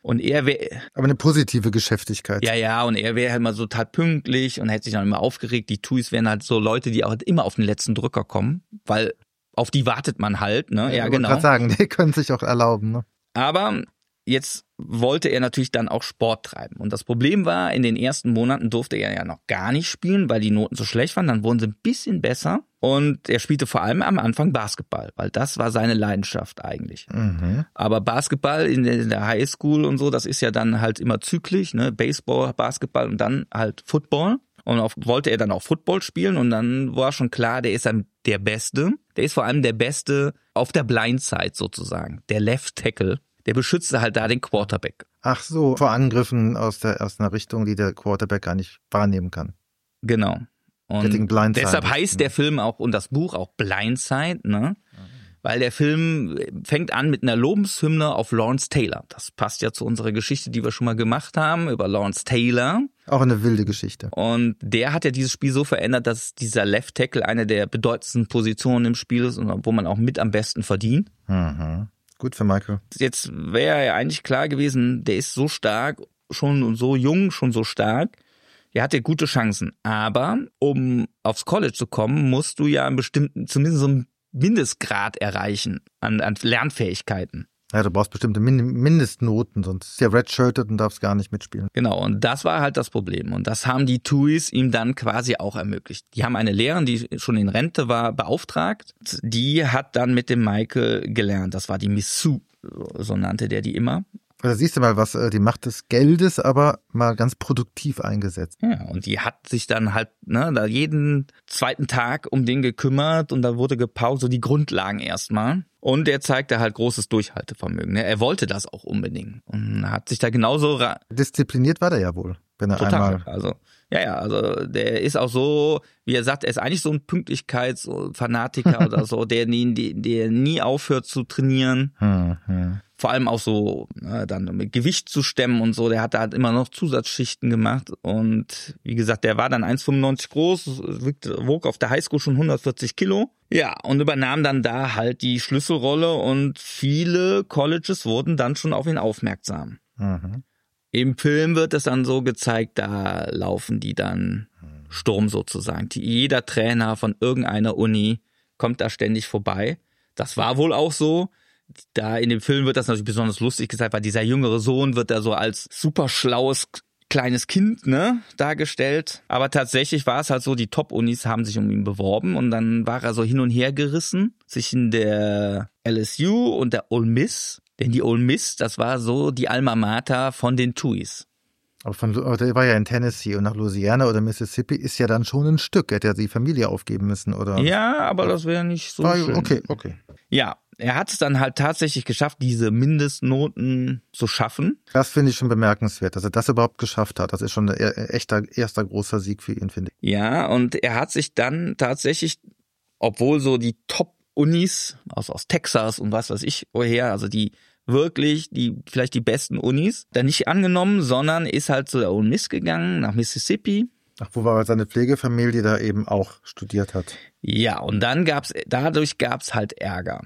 Und er wäre...
Aber eine positive Geschäftigkeit.
Ja, ja, und er wäre halt mal so total pünktlich und hätte sich dann immer aufgeregt. Die Tuis wären halt so Leute, die auch immer auf den letzten Drücker kommen, weil auf die wartet man halt, ne? Ja,
ja
genau.
Ich wollte gerade sagen, die können sich auch erlauben, ne?
Aber jetzt wollte er natürlich dann auch Sport treiben. Und das Problem war, in den ersten Monaten durfte er ja noch gar nicht spielen, weil die Noten so schlecht waren. Dann wurden sie ein bisschen besser. Und er spielte vor allem am Anfang Basketball, weil das war seine Leidenschaft eigentlich.
Mhm.
Aber Basketball in der Highschool und so, das ist ja dann halt immer zyklisch, ne? Baseball, Basketball und dann halt Football. Und auf, wollte er dann auch Football spielen und dann war schon klar, der ist dann der Beste. Der ist vor allem der Beste auf der Blindside sozusagen, der Left Tackle. Der beschützte halt da den Quarterback.
Ach so, vor Angriffen aus der aus einer Richtung, die der Quarterback gar nicht wahrnehmen kann.
Genau. Und deshalb heißt der Film auch und das Buch auch Blindside, ne? Weil der Film fängt an mit einer Lobeshymne auf Lawrence Taylor. Das passt ja zu unserer Geschichte, die wir schon mal gemacht haben, über Lawrence Taylor.
Auch eine wilde Geschichte.
Und der hat ja dieses Spiel so verändert, dass dieser Left Tackle eine der bedeutendsten Positionen im Spiel ist und wo man auch mit am besten verdient.
Mhm. Gut für Michael.
Jetzt wäre ja eigentlich klar gewesen, der ist so stark, schon so jung, schon so stark. Der hatte gute Chancen. Aber um aufs College zu kommen, musst du ja einen bestimmten, zumindest so einen Mindestgrad erreichen an, an Lernfähigkeiten.
Ja, du brauchst bestimmte Mindestnoten, sonst ist ja redshirted und darfst gar nicht mitspielen.
Genau, und das war halt das Problem. Und das haben die Tuis ihm dann quasi auch ermöglicht. Die haben eine Lehrerin, die schon in Rente war, beauftragt. Die hat dann mit dem Michael gelernt. Das war die Miss Sue, so nannte der die immer.
Da siehst du mal, was die Macht des Geldes, aber mal ganz produktiv eingesetzt.
Ja, und die hat sich dann halt ne, da jeden zweiten Tag um den gekümmert und da wurde gepaukt, so die Grundlagen erstmal. Und er zeigte halt großes Durchhaltevermögen. Er wollte das auch unbedingt und hat sich da genauso... Ra-
Diszipliniert war der ja wohl, wenn er
Total.
einmal...
Also, ja, ja, also der ist auch so, wie er sagt, er ist eigentlich so ein Pünktlichkeitsfanatiker oder so, der nie, der nie aufhört zu trainieren.
Hm, hm.
Vor allem auch so, ne, dann mit Gewicht zu stemmen und so. Der hat da halt immer noch Zusatzschichten gemacht. Und wie gesagt, der war dann eins Komma fünfundneunzig groß, wog auf der Highschool schon hundertvierzig Kilo. Ja, und übernahm dann da halt die Schlüsselrolle und viele Colleges wurden dann schon auf ihn aufmerksam.
Mhm.
Im Film wird es dann so gezeigt, da laufen die dann Sturm sozusagen. Die, jeder Trainer von irgendeiner Uni kommt da ständig vorbei. Das war wohl auch so. Da in dem Film wird das natürlich besonders lustig gezeigt, weil dieser jüngere Sohn wird da so als super schlaues kleines Kind, ne, dargestellt. Aber tatsächlich war es halt so, die Top-Unis haben sich um ihn beworben und dann war er so hin und her gerissen zwischen der L S U und der Ole Miss. Denn die Ole Miss, das war so die Alma Mater von den Tuis.
Aber von, der war ja in Tennessee und nach Louisiana oder Mississippi ist ja dann schon ein Stück. Er hätte ja die Familie aufgeben müssen, oder?
Ja, aber das wäre nicht so
war,
schön.
Okay, okay.
Ja, er hat es dann halt tatsächlich geschafft, diese Mindestnoten zu schaffen.
Das finde ich schon bemerkenswert, dass er das überhaupt geschafft hat. Das ist schon ein echter, erster großer Sieg für ihn, finde ich.
Ja, und er hat sich dann tatsächlich, obwohl so die Top-Unis aus, aus Texas und was weiß ich woher, also die wirklich, die vielleicht die besten Unis, dann nicht angenommen, sondern ist halt zu der Ole Miss gegangen, nach Mississippi.
Ach, wo war seine Pflegefamilie da eben auch studiert hat.
Ja, und dann gab's, dadurch gab's halt Ärger.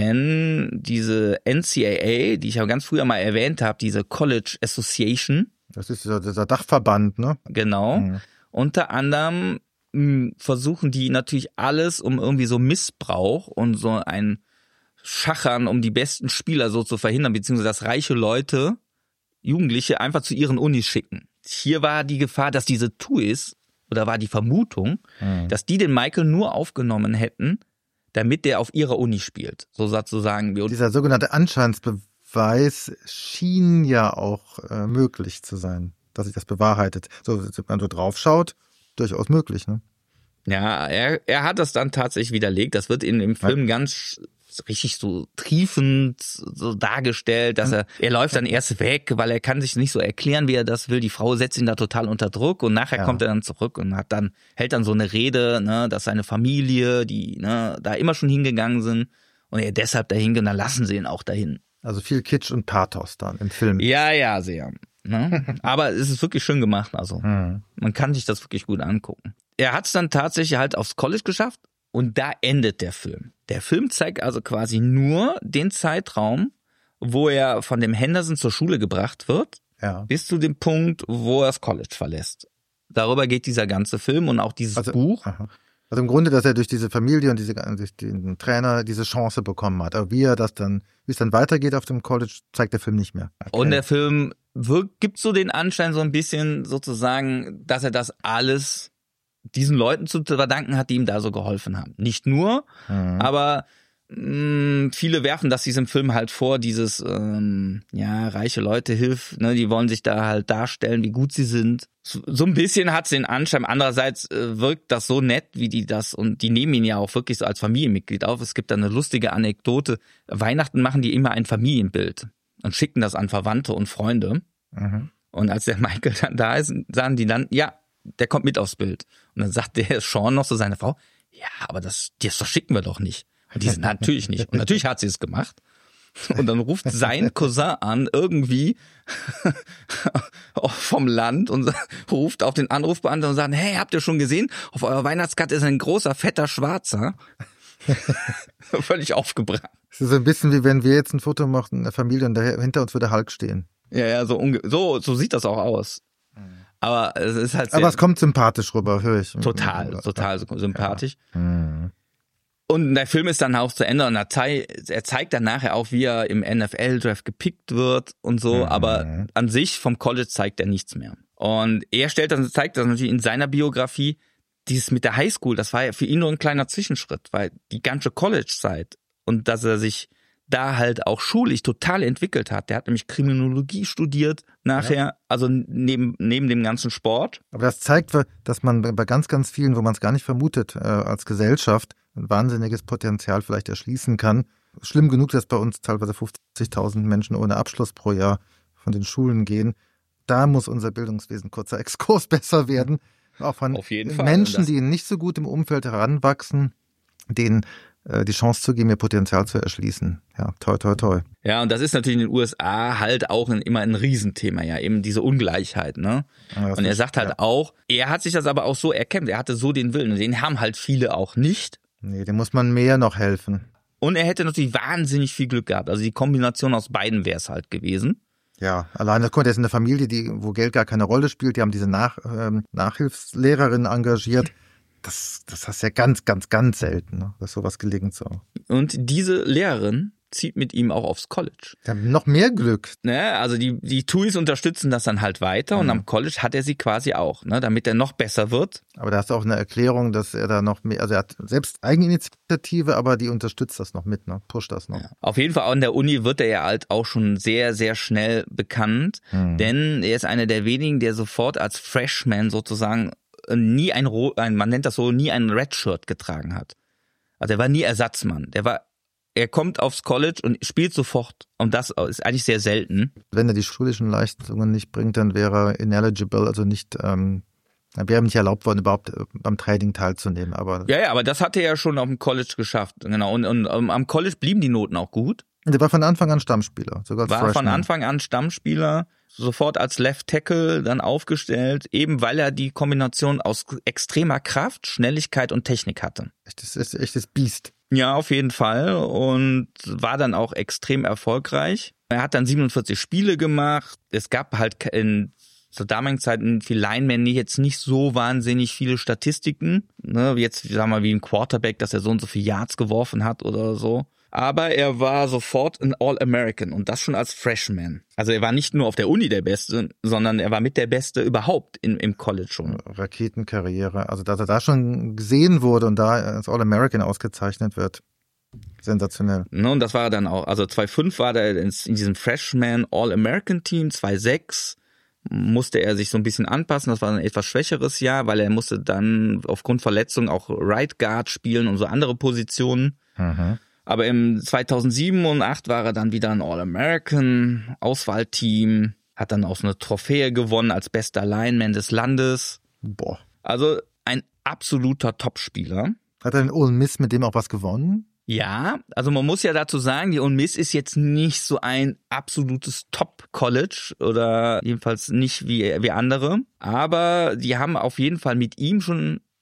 Denn diese N C A A, die ich ja ganz früher mal erwähnt habe, diese College Association.
Das ist dieser, dieser Dachverband, ne?
Genau. Mhm. Unter anderem mh, versuchen die natürlich alles, um irgendwie so Missbrauch und so ein Schachern, um die besten Spieler so zu verhindern, beziehungsweise dass reiche Leute, Jugendliche einfach zu ihren Unis schicken. Hier war die Gefahr, dass diese Tuis, oder war die Vermutung, mhm. dass die den Michael nur aufgenommen hätten, damit der auf ihrer Uni spielt. So sozusagen.
Dieser sogenannte Anscheinsbeweis schien ja auch äh, möglich zu sein, dass sich das bewahrheitet. So, wenn man so drauf schaut, durchaus möglich, ne?
Ja, er, er hat das dann tatsächlich widerlegt. Das wird in dem Film ja. ganz richtig so triefend so dargestellt, dass er, er läuft dann erst weg, weil er kann sich nicht so erklären, wie er das will. Die Frau setzt ihn da total unter Druck und nachher ja. kommt er dann zurück und hat dann, hält dann so eine Rede, ne, dass seine Familie, die, ne, da immer schon hingegangen sind und er deshalb dahin geht und dann lassen sie ihn auch dahin.
Also viel Kitsch und Pathos dann im Film.
Ja, ja, sehr. Ne? Aber es ist wirklich schön gemacht, also. Mhm. Man kann sich das wirklich gut angucken. Er hat es dann tatsächlich halt aufs College geschafft. Und da endet der Film. Der Film zeigt also quasi nur den Zeitraum, wo er von dem Henderson zur Schule gebracht wird,
ja.
bis zu dem Punkt, wo er das College verlässt. Darüber geht dieser ganze Film und auch dieses
also,
Buch.
Aha. Also im Grunde, dass er durch diese Familie und diese, durch den Trainer diese Chance bekommen hat. Aber wie er das dann, wie es dann weitergeht auf dem College, zeigt der Film nicht mehr. Okay.
Und der Film wirkt, gibt so den Anschein so ein bisschen sozusagen, dass er das alles diesen Leuten zu verdanken hat, die ihm da so geholfen haben. Nicht nur, mhm. aber mh, viele werfen das diesem Film halt vor, dieses, ähm, ja, reiche Leute hilf, ne, die wollen sich da halt darstellen, wie gut sie sind. So, so ein bisschen hat's den Anschein. Andererseits äh, wirkt das so nett, wie die das, und die nehmen ihn ja auch wirklich so als Familienmitglied auf. Es gibt da eine lustige Anekdote. Weihnachten machen die immer ein Familienbild und schicken das an Verwandte und Freunde. Mhm. Und als der Michael dann da ist, sagen die dann, ja, der kommt mit aufs Bild. Und dann sagt der Sean noch zu seiner Frau, ja, aber das, das schicken wir doch nicht. Und die sind natürlich nicht. Und natürlich hat sie es gemacht. Und dann ruft sein Cousin an, irgendwie vom Land, und ruft auf den Anrufbeantworter und sagt, hey, habt ihr schon gesehen? Auf eurer Weihnachtskarte ist ein großer, fetter Schwarzer. Völlig aufgebracht.
Es ist so ein bisschen wie wenn wir jetzt ein Foto machen, eine Familie, und daher, hinter uns würde Hulk stehen.
Ja, ja, so, unge- so, so sieht das auch aus. Aber es ist halt sehr,
aber es kommt sympathisch rüber, höre ich.
Total, total sympathisch.
Ja. Mhm.
Und der Film ist dann auch zu Ende, und er, zei- er zeigt dann nachher auch, wie er im N F L-Draft gepickt wird und so, mhm. aber an sich vom College zeigt er nichts mehr. Und er stellt dann, zeigt das natürlich in seiner Biografie, dieses mit der Highschool, das war ja für ihn nur ein kleiner Zwischenschritt, weil die ganze College-Zeit, und dass er sich da halt auch schulisch total entwickelt hat. Der hat nämlich Kriminologie studiert nachher, ja. also neben neben dem ganzen Sport.
Aber das zeigt, dass man bei ganz, ganz vielen, wo man es gar nicht vermutet, äh, als Gesellschaft ein wahnsinniges Potenzial vielleicht erschließen kann. Schlimm genug, dass bei uns teilweise fünfzigtausend Menschen ohne Abschluss pro Jahr von den Schulen gehen. Da muss unser Bildungswesen, kurzer Exkurs, besser werden. Auch von
Auf jeden Fall.
Menschen, die nicht so gut im Umfeld heranwachsen, denen die Chance zu geben, ihr Potenzial zu erschließen. Ja, toi, toi, toi.
Ja, und das ist natürlich in den U S A halt auch ein, immer ein Riesenthema, ja, eben diese Ungleichheit, ne? Ja, und er sagt halt ja. auch, er hat sich das aber auch so erkämpft, er hatte so den Willen, und den haben halt viele auch nicht.
Nee, dem muss man mehr noch helfen.
Und er hätte natürlich wahnsinnig viel Glück gehabt, also die Kombination aus beiden wäre es halt gewesen.
Ja, allein das kommt, er ist in einer Familie, die, wo Geld gar keine Rolle spielt, die haben diese Nach, ähm, Nachhilfslehrerin engagiert. Das, das hast du ja ganz, ganz, ganz selten, ne? Dass sowas gelingt so.
Und diese Lehrerin zieht mit ihm auch aufs College.
Die haben noch mehr Glück.
Ne, also die, die Tuis unterstützen das dann halt weiter, mhm. und am College hat er sie quasi auch, ne, damit er noch besser wird.
Aber da hast du auch eine Erklärung, dass er da noch mehr, also er hat selbst Eigeninitiative, aber die unterstützt das noch mit, ne, pusht das noch.
Ja. Auf jeden Fall an der Uni wird er ja halt auch schon sehr, sehr schnell bekannt, mhm. denn er ist einer der wenigen, der sofort als Freshman sozusagen nie ein, ein, man nennt das so, nie ein Redshirt getragen hat. Also er war nie Ersatzmann. Der war, er kommt aufs College und spielt sofort. Und das ist eigentlich sehr selten.
Wenn er die schulischen Leistungen nicht bringt, dann wäre er ineligible, also nicht, ähm, wäre ihm nicht erlaubt worden, überhaupt beim Training teilzunehmen. Aber
ja, ja, aber das hat er ja schon auf dem College geschafft. Genau. Und, und um, am College blieben die Noten auch gut.
Der war von Anfang an Stammspieler, sogar als
War
Freshman.
von Anfang an Stammspieler, sofort als Left Tackle dann aufgestellt, eben weil er die Kombination aus extremer Kraft, Schnelligkeit und Technik hatte.
Echtes, echtes Biest.
Ja, auf jeden Fall, und war dann auch extrem erfolgreich. Er hat dann siebenundvierzig Spiele gemacht. Es gab halt in zur damaligen Zeit für Linemen jetzt nicht so wahnsinnig viele Statistiken. Ne, jetzt, sagen wir mal, wie ein Quarterback, dass er so und so viele Yards geworfen hat oder so. Aber er war sofort ein All-American, und das schon als Freshman. Also er war nicht nur auf der Uni der Beste, sondern er war mit der Beste überhaupt in, im College schon.
Raketenkarriere. Also dass er da schon gesehen wurde und da als All-American ausgezeichnet wird. Sensationell.
Und das war er dann auch. Also zweitausendfünf war er in diesem Freshman All-American-Team, zweitausendsechs musste er sich so ein bisschen anpassen. Das war ein etwas schwächeres Jahr, weil er musste dann aufgrund Verletzung auch Right Guard spielen und so andere Positionen. Mhm. Aber im zweitausendsieben und zweitausendacht war er dann wieder ein All-American, Auswahlteam, hat dann auch so eine Trophäe gewonnen als bester Lineman des Landes.
Boah.
Also ein absoluter Topspieler.
Hat er in Ole Miss mit dem auch was gewonnen?
Ja, also man muss ja dazu sagen, die Ole Miss ist jetzt nicht so ein absolutes Top-College oder jedenfalls nicht wie, wie andere. Aber die haben auf jeden Fall mit ihm schon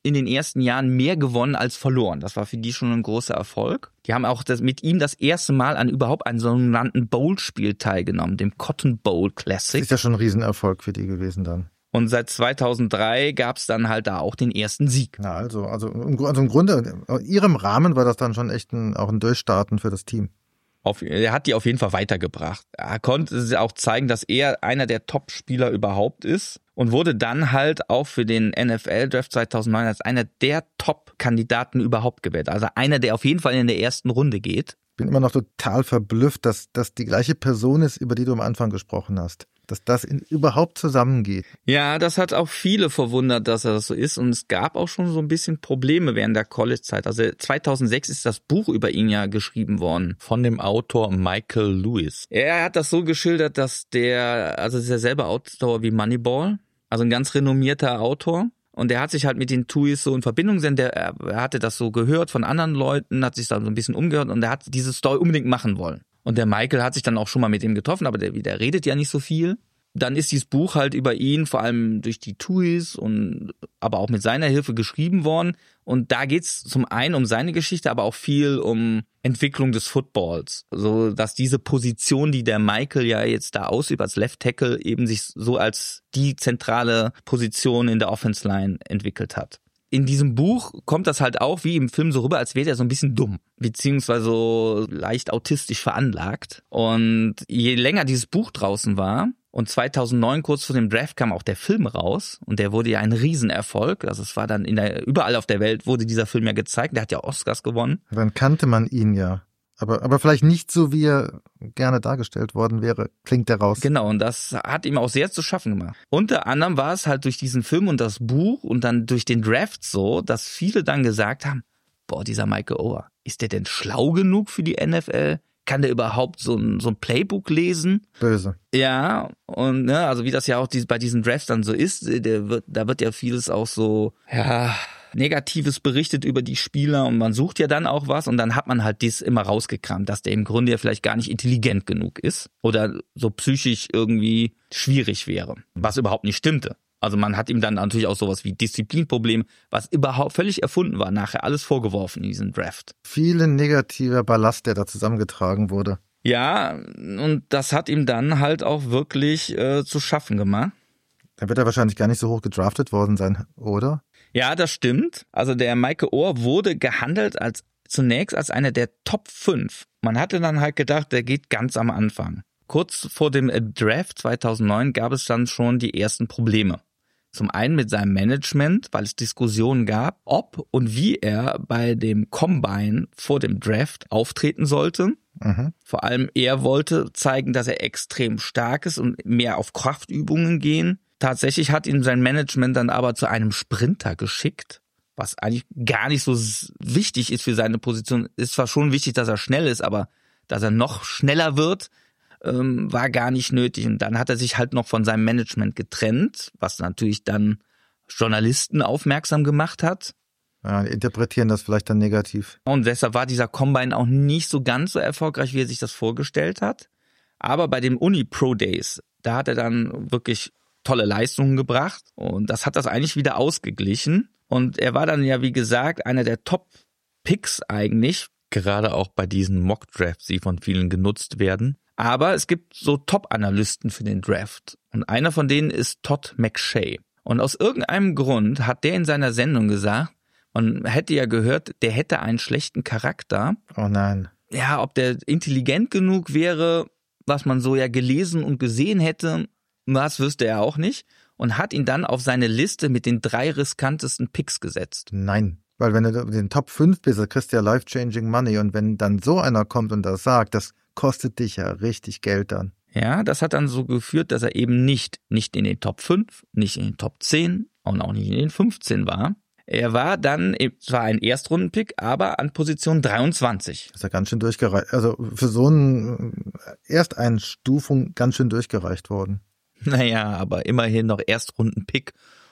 in den ersten Jahren mehr gewonnen als verloren. Das war für die schon ein großer Erfolg. Die haben auch das, mit ihm das erste Mal an überhaupt einem sogenannten Bowl-Spiel teilgenommen, dem Cotton Bowl Classic.
Das ist ja schon ein Riesenerfolg für die gewesen dann.
Und seit zweitausenddrei gab es dann halt da auch den ersten Sieg.
Ja, also, also, also im Grunde, in ihrem Rahmen war das dann schon echt ein, auch ein Durchstarten für das Team.
Auf, er hat die auf jeden Fall weitergebracht. Er konnte auch zeigen, dass er einer der Top-Spieler überhaupt ist und wurde dann halt auch für den N F L-Draft zweitausendneun als einer der Top-Kandidaten überhaupt gewählt. Also einer, der auf jeden Fall in der ersten Runde geht.
Ich bin immer noch total verblüfft, dass das die gleiche Person ist, über die du am Anfang gesprochen hast. Dass das in, überhaupt zusammengeht.
Ja, das hat auch viele verwundert, dass er das so ist. Und es gab auch schon so ein bisschen Probleme während der College-Zeit. Also zweitausendsechs ist das Buch über ihn ja geschrieben worden. Von dem Autor Michael Lewis. Er hat das so geschildert, dass der, also ist derselbe Autor wie Moneyball. Also ein ganz renommierter Autor. Und der hat sich halt mit den Tuis so in Verbindung gesehen. Der, er hatte das so gehört von anderen Leuten, hat sich da so ein bisschen umgehört und der hat diese Story unbedingt machen wollen. Und der Michael hat sich dann auch schon mal mit ihm getroffen, aber der, der redet ja nicht so viel. Dann ist dieses Buch halt über ihn, vor allem durch die Tuis und aber auch mit seiner Hilfe geschrieben worden. Und da geht's zum einen um seine Geschichte, aber auch viel um Entwicklung des Footballs. So, dass diese Position, die der Michael ja jetzt da ausübt als Left Tackle, eben sich so als die zentrale Position in der Offense Line entwickelt hat. In diesem Buch kommt das halt auch wie im Film so rüber, als wäre der so ein bisschen dumm, beziehungsweise so leicht autistisch veranlagt. Und je länger dieses Buch draußen war, und zweitausendneun, kurz vor dem Draft, kam auch der Film raus und der wurde ja ein Riesenerfolg. Also es war dann in der, überall auf der Welt wurde dieser Film ja gezeigt, der hat ja Oscars gewonnen.
Dann kannte man ihn ja. Aber, aber vielleicht nicht so, wie er gerne dargestellt worden wäre, klingt er raus.
Genau, und das hat ihm auch sehr zu schaffen gemacht. Unter anderem war es halt durch diesen Film und das Buch und dann durch den Draft so, dass viele dann gesagt haben, boah, dieser Michael Oher, ist der denn schlau genug für die N F L? Kann der überhaupt so ein, so ein Playbook lesen?
Böse.
Ja, und ne, also wie das ja auch die, bei diesen Drafts dann so ist, der wird, da wird ja vieles auch so, ja, Negatives berichtet über die Spieler und man sucht ja dann auch was und dann hat man halt dies immer rausgekramt, dass der im Grunde ja vielleicht gar nicht intelligent genug ist oder so psychisch irgendwie schwierig wäre, was überhaupt nicht stimmte. Also man hat ihm dann natürlich auch sowas wie Disziplinproblem, was überhaupt völlig erfunden war, nachher alles vorgeworfen in diesem Draft.
Viele negativer Ballast, der da zusammengetragen wurde.
Ja, und das hat ihm dann halt auch wirklich äh, zu schaffen gemacht.
Da wird er wahrscheinlich gar nicht so hoch gedraftet worden sein, oder?
Ja, das stimmt. Also der Michael Oher wurde gehandelt als zunächst als einer der Top fünf. Man hatte dann halt gedacht, der geht ganz am Anfang. Kurz vor dem Draft zweitausendneun gab es dann schon die ersten Probleme. Zum einen mit seinem Management, weil es Diskussionen gab, ob und wie er bei dem Combine vor dem Draft auftreten sollte. Mhm. Vor allem er wollte zeigen, dass er extrem stark ist und mehr auf Kraftübungen gehen. Tatsächlich hat ihn sein Management dann aber zu einem Sprinter geschickt, was eigentlich gar nicht so wichtig ist für seine Position. Ist zwar schon wichtig, dass er schnell ist, aber dass er noch schneller wird, ähm, war gar nicht nötig. Und dann hat er sich halt noch von seinem Management getrennt, was natürlich dann Journalisten aufmerksam gemacht hat.
Ja, interpretieren das vielleicht dann negativ.
Und deshalb war dieser Combine auch nicht so ganz so erfolgreich, wie er sich das vorgestellt hat. Aber bei den Uni-Pro-Days, da hat er dann wirklich tolle Leistungen gebracht und das hat das eigentlich wieder ausgeglichen. Und er war dann ja, wie gesagt, einer der Top-Picks eigentlich. Gerade auch bei diesen Mock-Drafts, die von vielen genutzt werden. Aber es gibt so Top-Analysten für den Draft. Und einer von denen ist Todd McShay. Und aus irgendeinem Grund hat der in seiner Sendung gesagt, man hätte ja gehört, der hätte einen schlechten Charakter.
Oh nein.
Ja, ob der intelligent genug wäre, was man so ja gelesen und gesehen hätte, das wüsste er auch nicht. Und hat ihn dann auf seine Liste mit den drei riskantesten Picks gesetzt.
Nein, weil wenn du in den Top fünf bist, dann kriegst du ja life-changing money. Und wenn dann so einer kommt und das sagt, das kostet dich ja richtig Geld dann.
Ja, das hat dann so geführt, dass er eben nicht, nicht in den Top fünf, nicht in den Top zehn und auch nicht in den fünfzehn war. Er war dann zwar ein Erstrundenpick, aber an Position dreiundzwanzig.
Das ist ja ganz schön durchgereicht. Also für so eine Ersteinstufung ganz schön durchgereicht worden.
Naja, aber immerhin noch Erstrundenpick.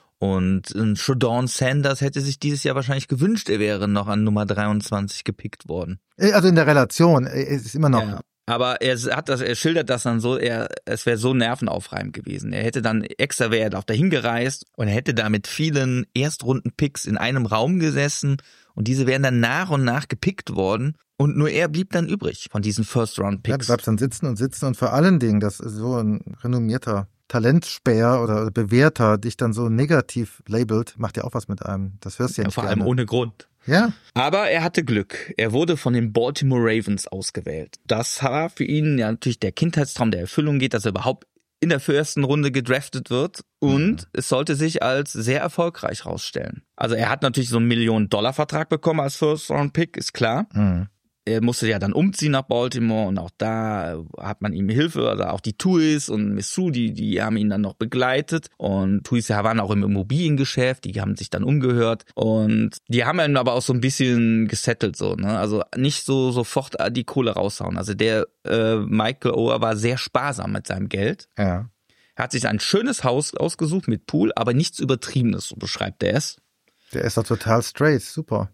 Und Shadon Sanders hätte sich dieses Jahr wahrscheinlich gewünscht, er wäre noch an Nummer dreiundzwanzig gepickt worden.
Also in der Relation, es ist immer noch,
ja. Aber er hat das, er schildert das dann so, er, es wäre so nervenaufreibend gewesen. Er hätte dann extra, wäre er auch dahin gereist und er hätte da mit vielen Erstrunden-Picks in einem Raum gesessen und diese wären dann nach und nach gepickt worden und nur er blieb dann übrig von diesen First-Round-Picks.
Ja, du bleibst dann sitzen und sitzen und vor allen Dingen, dass so ein renommierter Talentspäher oder Bewerter dich dann so negativ labelt, macht ja auch was mit einem. Das hörst du ja, ja nicht
vor
gerne.
allem ohne Grund.
Ja.
Aber er hatte Glück. Er wurde von den Baltimore Ravens ausgewählt. Das war für ihn ja natürlich der Kindheitstraum der Erfüllung geht, dass er überhaupt in der ersten Runde gedraftet wird. Und mhm. es sollte sich als sehr erfolgreich rausstellen. Also er hat natürlich so einen Millionen-Dollar-Vertrag bekommen als First-Round-Pick, ist klar. Mhm. Er musste ja dann umziehen nach Baltimore und auch da hat man ihm Hilfe, also auch die Tuis und Missou, die, die haben ihn dann noch begleitet und Tuis waren auch im Immobiliengeschäft, die haben sich dann umgehört und die haben ihn aber auch so ein bisschen gesettelt so, ne, also nicht so sofort die Kohle raushauen. Also der äh, Michael Oher war sehr sparsam mit seinem Geld.
Ja.
Er hat sich ein schönes Haus ausgesucht mit Pool, aber nichts Übertriebenes, so beschreibt er es.
Der ist doch total straight, super.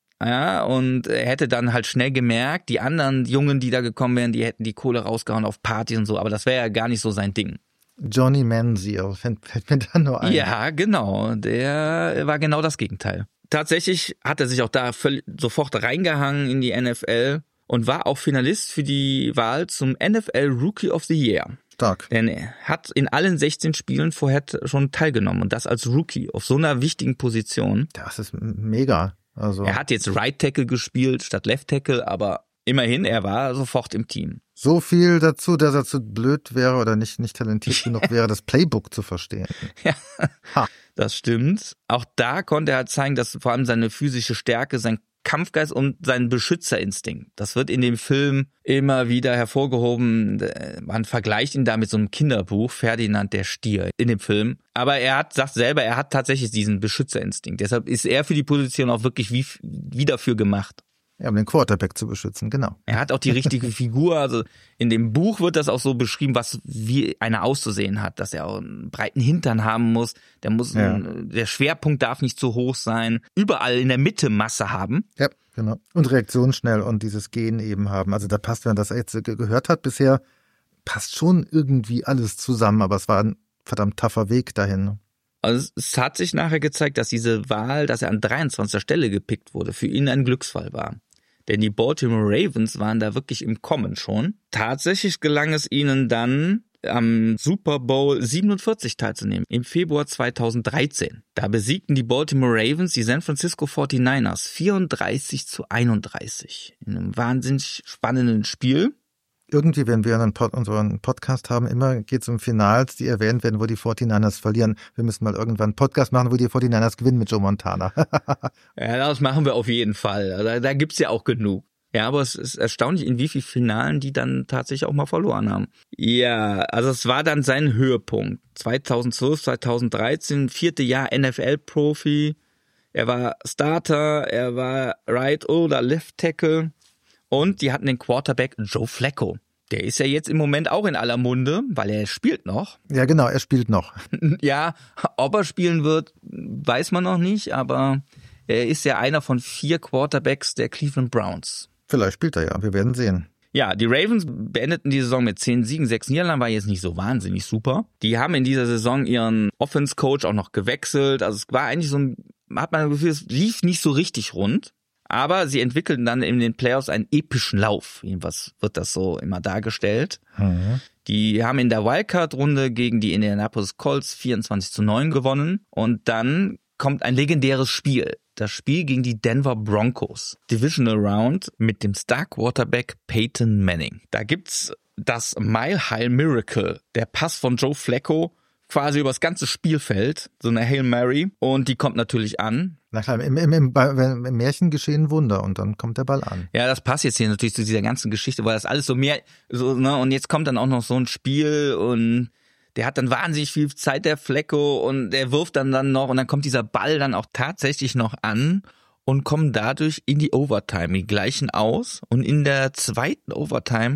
Ja, und er hätte dann halt schnell gemerkt, die anderen Jungen, die da gekommen wären, die hätten die Kohle rausgehauen auf Partys und so, aber das wäre ja gar nicht so sein Ding.
Johnny Manziel, fällt mir da nur ein.
Ja, genau, der war genau das Gegenteil. Tatsächlich hat er sich auch da völlig, sofort reingehangen in die N F L und war auch Finalist für die Wahl zum N F L Rookie of the Year.
Stark.
Denn er hat in allen sechzehn Spielen vorher schon teilgenommen und das als Rookie auf so einer wichtigen Position.
Das ist mega. Also
er hat jetzt Right Tackle gespielt statt Left Tackle, aber immerhin, er war sofort im Team.
So viel dazu, dass er zu blöd wäre oder nicht, nicht talentiert genug wäre, das Playbook zu verstehen.
Ja, ha. Das stimmt. Auch da konnte er halt zeigen, dass vor allem seine physische Stärke, sein Kampfgeist und sein Beschützerinstinkt, das wird in dem Film immer wieder hervorgehoben. Man vergleicht ihn da mit so einem Kinderbuch, Ferdinand der Stier in dem Film. Aber er hat, sagt selber, er hat tatsächlich diesen Beschützerinstinkt. Deshalb ist er für die Position auch wirklich wie, wie dafür gemacht.
Ja, um den Quarterback zu beschützen, genau.
Er hat auch die richtige Figur, also in dem Buch wird das auch so beschrieben, was wie einer auszusehen hat, dass er auch einen breiten Hintern haben muss, der muss, ja. ein, der Schwerpunkt darf nicht zu hoch sein, überall in der Mitte Masse haben.
Ja, genau. Und reaktionsschnell und dieses Gehen eben haben. Also da passt, wenn man das jetzt gehört hat bisher, passt schon irgendwie alles zusammen, aber es war ein verdammt tougher Weg dahin.
Also es hat sich nachher gezeigt, dass diese Wahl, dass er an dreiundzwanzigster Stelle gepickt wurde, für ihn ein Glücksfall war. Denn die Baltimore Ravens waren da wirklich im Kommen schon. Tatsächlich gelang es ihnen dann, am Super Bowl siebenundvierzig teilzunehmen, im Februar zweitausenddreizehn. Da besiegten die Baltimore Ravens die San Francisco forty-niners vierunddreißig zu einunddreißig. In einem wahnsinnig spannenden Spiel.
Irgendwie, wenn wir einen Pod, unseren Podcast haben, immer geht es um Finals, die erwähnt werden, wo die forty-niners verlieren. Wir müssen mal irgendwann einen Podcast machen, wo die forty-niners gewinnen mit Joe Montana.
Ja, das machen wir auf jeden Fall. Da, da gibt's ja auch genug. Ja, aber es ist erstaunlich, in wie vielen Finalen die dann tatsächlich auch mal verloren haben. Ja, also es war dann sein Höhepunkt. zweitausendzwölf, zweitausenddreizehn, vierte Jahr N F L-Profi. Er war Starter, er war Right oder Left Tackle. Und die hatten den Quarterback Joe Flacco. Der ist ja jetzt im Moment auch in aller Munde, weil er spielt noch.
Ja, genau, er spielt noch.
Ja, ob er spielen wird, weiß man noch nicht, aber er ist ja einer von vier Quarterbacks der Cleveland Browns.
Vielleicht spielt er ja, wir werden sehen.
Ja, die Ravens beendeten die Saison mit zehn Siegen, sechs Niederlagen, war jetzt nicht so wahnsinnig super. Die haben in dieser Saison ihren Offense-Coach auch noch gewechselt. Also es war eigentlich so ein, hat man das Gefühl, es lief nicht so richtig rund. Aber sie entwickelten dann in den Playoffs einen epischen Lauf. Jedenfalls wird das so immer dargestellt. Mhm. Die haben in der Wildcard-Runde gegen die Indianapolis Colts vierundzwanzig zu neun gewonnen. Und dann kommt ein legendäres Spiel. Das Spiel gegen die Denver Broncos. Divisional Round mit dem Star-Quarterback Peyton Manning. Da gibt's das Mile High Miracle. Der Pass von Joe Flacco quasi übers ganze Spielfeld. So eine Hail Mary. Und die kommt natürlich an.
Na klar, im, im, im, im Märchen geschehen Wunder und dann kommt der Ball an.
Ja, das passt jetzt hier natürlich zu dieser ganzen Geschichte, weil das alles so mehr, so, ne, und jetzt kommt dann auch noch so ein Spiel und der hat dann wahnsinnig viel Zeit, der Flacco, und der wirft dann dann noch und dann kommt dieser Ball dann auch tatsächlich noch an und kommen dadurch in die Overtime, die gleichen aus, und in der zweiten Overtime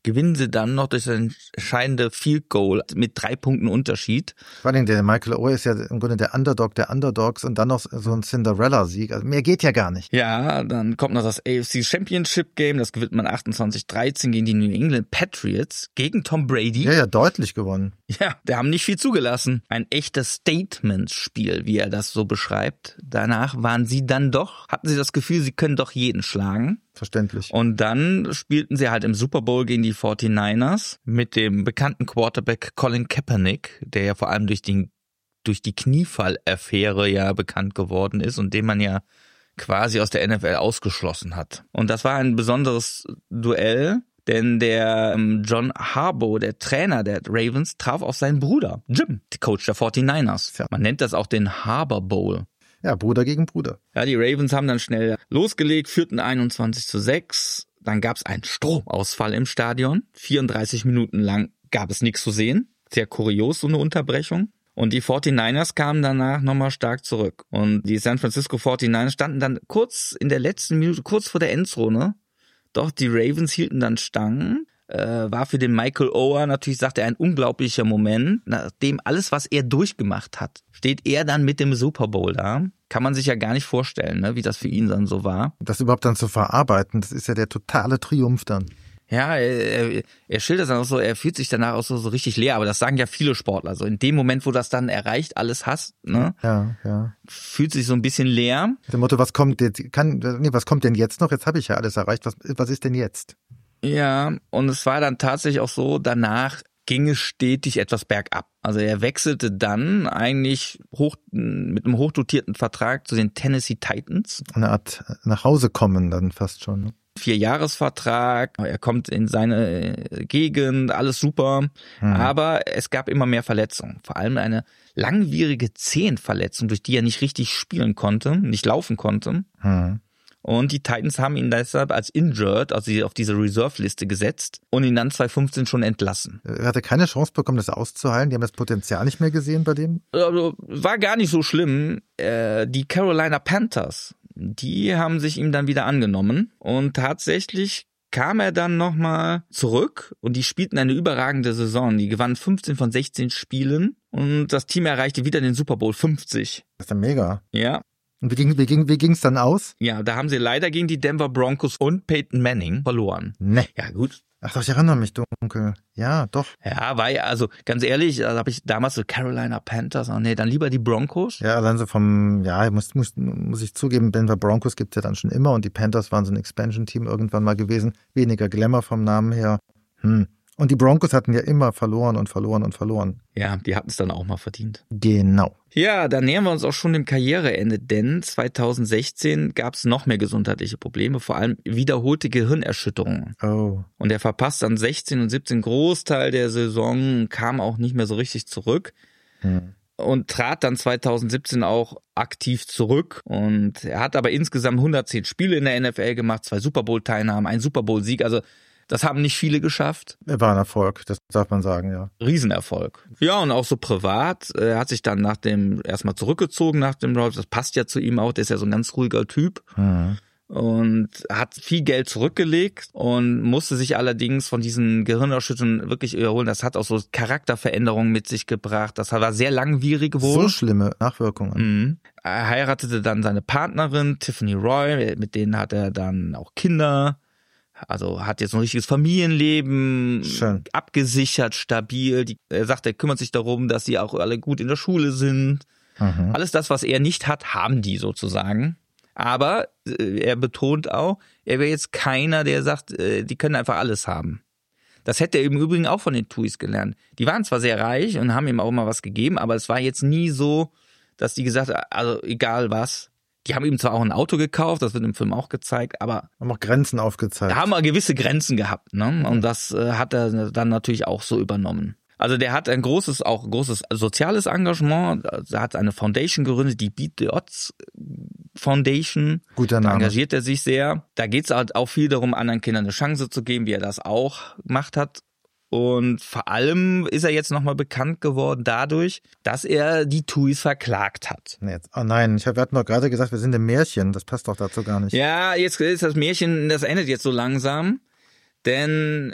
gewinnen sie dann noch durch das entscheidende Field Goal mit drei Punkten Unterschied.
Vor allem der Michael Oher ist ja im Grunde der Underdog der Underdogs und dann noch so ein Cinderella-Sieg. Also mehr geht ja gar nicht.
Ja, dann kommt noch das A F C Championship Game, das gewinnt man achtundzwanzig dreizehn gegen die New England Patriots, gegen Tom Brady.
Ja, ja, deutlich gewonnen.
Ja, der haben nicht viel zugelassen. Ein echtes Statement-Spiel, wie er das so beschreibt. Danach waren sie dann doch, hatten sie das Gefühl, sie können doch jeden schlagen.
Verständlich.
Und dann spielten sie halt im Super Bowl gegen die forty-niners mit dem bekannten Quarterback Colin Kaepernick, der ja vor allem durch den durch die Kniefall-Affäre ja bekannt geworden ist und den man ja quasi aus der N F L ausgeschlossen hat. Und das war ein besonderes Duell, denn der John Harbaugh, der Trainer der Ravens, traf auf seinen Bruder, Jim, der Coach der forty-niners.
Ja.
Man nennt das auch den Harbaugh Bowl.
Ja, Bruder gegen Bruder.
Ja, die Ravens haben dann schnell losgelegt, führten einundzwanzig zu sechs. Dann gab es einen Stromausfall im Stadion. vierunddreißig Minuten lang gab es nichts zu sehen. Sehr kurios, so eine Unterbrechung. Und die forty-niners kamen danach nochmal stark zurück. Und die San Francisco forty-niners standen dann kurz in der letzten Minute, kurz vor der Endzone. Doch die Ravens hielten dann Stangen. Äh, war für den Michael Oher natürlich, sagt er, ein unglaublicher Moment. Nachdem alles, was er durchgemacht hat, steht er dann mit dem Super Bowl da. Kann man sich ja gar nicht vorstellen, ne, wie das für ihn dann so war.
Das überhaupt dann zu verarbeiten, das ist ja der totale Triumph dann.
Ja, er, er schildert dann auch so, er fühlt sich danach auch so, so richtig leer, aber das sagen ja viele Sportler. So in dem Moment, wo das dann erreicht, alles hast, ne,
ja, ja,
fühlt sich so ein bisschen leer.
Mit dem Motto, was kommt jetzt, kann, nee, was kommt denn jetzt noch? Jetzt habe ich ja alles erreicht. Was, was ist denn jetzt?
Ja, und es war dann tatsächlich auch so, danach ging es stetig etwas bergab. Also er wechselte dann eigentlich hoch, mit einem hochdotierten Vertrag zu den Tennessee Titans.
Eine Art nach Hause kommen dann fast schon. Ne?
Vierjahresvertrag, er kommt in seine Gegend, alles super, hm. aber es gab immer mehr Verletzungen. Vor allem eine langwierige Zehenverletzung, durch die er nicht richtig spielen konnte, nicht laufen konnte.
Hm.
Und die Titans haben ihn deshalb als injured, also auf diese Reserve-Liste gesetzt und ihn dann zwanzig fünfzehn schon entlassen.
Er hatte keine Chance bekommen, das auszuheilen. Die haben das Potenzial nicht mehr gesehen bei dem?
Also, war gar nicht so schlimm. Äh, die Carolina Panthers, die haben sich ihm dann wieder angenommen und tatsächlich kam er dann nochmal zurück und die spielten eine überragende Saison. Die gewannen fünfzehn von sechzehn Spielen und das Team erreichte wieder den Super Bowl fünfzig.
Das ist ja mega.
Ja.
Und wie ging wie ging wie ging's dann aus?
Ja, da haben sie leider gegen die Denver Broncos und Peyton Manning verloren.
Nee.
Ja, gut.
Ach doch, ich erinnere mich dunkel. Ja, doch.
Ja, war ja, also ganz ehrlich, da habe ich damals so Carolina Panthers, oh nee, dann lieber die Broncos.
Ja, dann so vom, ja, muss, muss, muss ich zugeben, Denver Broncos gibt's ja dann schon immer und die Panthers waren so ein Expansion-Team irgendwann mal gewesen. Weniger Glamour vom Namen her. Hm. Und die Broncos hatten ja immer verloren und verloren und verloren.
Ja, die hatten es dann auch mal verdient.
Genau.
Ja, da nähern wir uns auch schon dem Karriereende, denn zwanzig sechzehn gab es noch mehr gesundheitliche Probleme, vor allem wiederholte Gehirnerschütterungen.
Oh.
Und er verpasst dann sechzehn und siebzehn Großteil der Saison, kam auch nicht mehr so richtig zurück. Hm. Und trat dann zwanzig siebzehn auch aktiv zurück. Und er hat aber insgesamt hundertzehn Spiele in der N F L gemacht, zwei Super Bowl-Teilnahmen, einen Super Bowl-Sieg, also das haben nicht viele geschafft.
Er war ein Erfolg, das darf man sagen, ja.
Riesenerfolg. Ja, und auch so privat. Er hat sich dann nach dem, erstmal zurückgezogen nach dem Draft. Das passt ja zu ihm auch, der ist ja so ein ganz ruhiger Typ. Mhm. Und hat viel Geld zurückgelegt und musste sich allerdings von diesen Gehirnerschütterungen wirklich erholen. Das hat auch so Charakterveränderungen mit sich gebracht. Das war sehr langwierig wohl.
So schlimme Nachwirkungen.
Mhm. Er heiratete dann seine Partnerin Tiffany Roy, mit denen hat er dann auch Kinder. Also hat jetzt ein richtiges Familienleben,
schön,
abgesichert, stabil. Die, er sagt, er kümmert sich darum, dass sie auch alle gut in der Schule sind. Mhm. Alles das, was er nicht hat, haben die sozusagen. Aber äh, er betont auch, er wäre jetzt keiner, der sagt, äh, die können einfach alles haben. Das hätte er im Übrigen auch von den Tuis gelernt. Die waren zwar sehr reich und haben ihm auch immer was gegeben, aber es war jetzt nie so, dass die gesagt haben, also egal was. Die haben ihm zwar auch ein Auto gekauft, das wird im Film auch gezeigt, aber
haben auch Grenzen aufgezeigt.
Da haben wir gewisse Grenzen gehabt, ne? Und das äh, hat er dann natürlich auch so übernommen. Also der hat ein großes, auch großes soziales Engagement. Er hat eine Foundation gegründet, die Beat the Odds Foundation.
Guter Name.
Da engagiert er sich sehr. Da geht es halt auch viel darum, anderen Kindern eine Chance zu geben, wie er das auch gemacht hat. Und vor allem ist er jetzt nochmal bekannt geworden dadurch, dass er die Tuis verklagt hat.
Jetzt, oh nein, ich hab, wir hatten doch gerade gesagt, wir sind im Märchen. Das passt doch dazu gar nicht.
Ja, jetzt ist das Märchen, das endet jetzt so langsam. Denn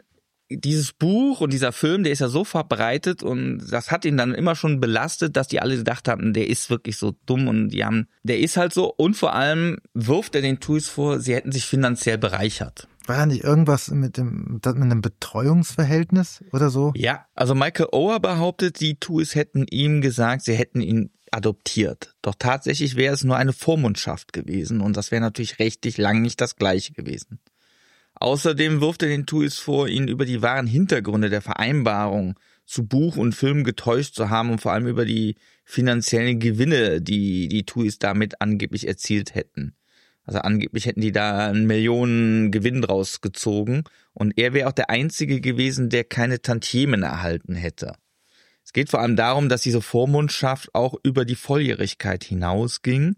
dieses Buch und dieser Film, der ist ja so verbreitet und das hat ihn dann immer schon belastet, dass die alle gedacht haben, der ist wirklich so dumm und die haben, der ist halt so und vor allem wirft er den Tuis vor, sie hätten sich finanziell bereichert.
War da nicht irgendwas mit dem mit einem Betreuungsverhältnis oder so?
Ja, also Michael Oher behauptet, die Tuis hätten ihm gesagt, sie hätten ihn adoptiert. Doch tatsächlich wäre es nur eine Vormundschaft gewesen und das wäre natürlich rechtlich lang nicht das Gleiche gewesen. Außerdem wirft er den Tuis vor, ihn über die wahren Hintergründe der Vereinbarung zu Buch und Film getäuscht zu haben und vor allem über die finanziellen Gewinne, die die Tuis damit angeblich erzielt hätten. Also angeblich hätten die da einen Millionen Gewinn draus gezogen und er wäre auch der Einzige gewesen, der keine Tantiemen erhalten hätte. Es geht vor allem darum, dass diese Vormundschaft auch über die Volljährigkeit hinausging.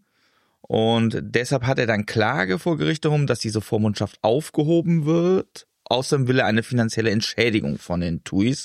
Und deshalb hat er dann Klage vor Gericht darum, dass diese Vormundschaft aufgehoben wird. Außerdem will er eine finanzielle Entschädigung von den Tuis,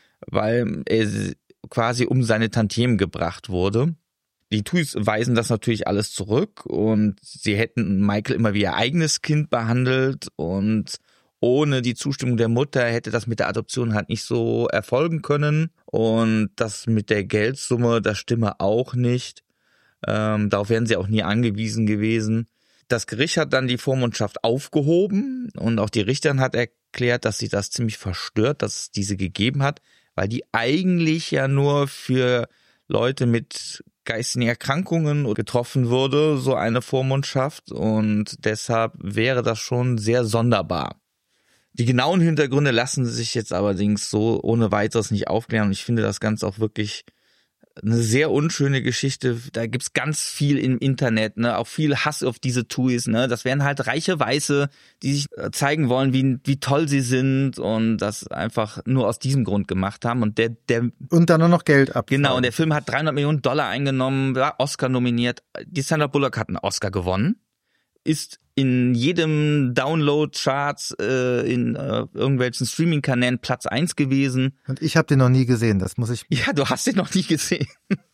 weil er quasi um seine Tantiemen gebracht wurde. Die Tuis weisen das natürlich alles zurück und sie hätten Michael immer wie ihr eigenes Kind behandelt und ohne die Zustimmung der Mutter hätte das mit der Adoption halt nicht so erfolgen können und das mit der Geldsumme, das stimme auch nicht. Ähm, darauf wären sie auch nie angewiesen gewesen. Das Gericht hat dann die Vormundschaft aufgehoben und auch die Richterin hat erklärt, dass sie das ziemlich verstört, dass es diese gegeben hat, weil die eigentlich ja nur für Leute mit geistigen Erkrankungen getroffen würde, so eine Vormundschaft und deshalb wäre das schon sehr sonderbar. Die genauen Hintergründe lassen sich jetzt allerdings so ohne weiteres nicht aufklären und ich finde das Ganze auch wirklich eine sehr unschöne Geschichte. Da gibt's ganz viel im Internet, ne, auch viel Hass auf diese Tuis, ne. Das wären halt reiche Weiße, die sich zeigen wollen, wie wie toll sie sind und das einfach nur aus diesem Grund gemacht haben und der der
und dann nur noch Geld ab.
Genau, und der Film hat dreihundert Millionen Dollar eingenommen, war Oscar nominiert. Die Sandra Bullock hat einen Oscar gewonnen, ist in jedem Download-Charts, äh, in äh, irgendwelchen Streaming-Kanälen Platz eins gewesen.
Und ich habe den noch nie gesehen, das muss ich...
Ja, du hast den noch nie gesehen.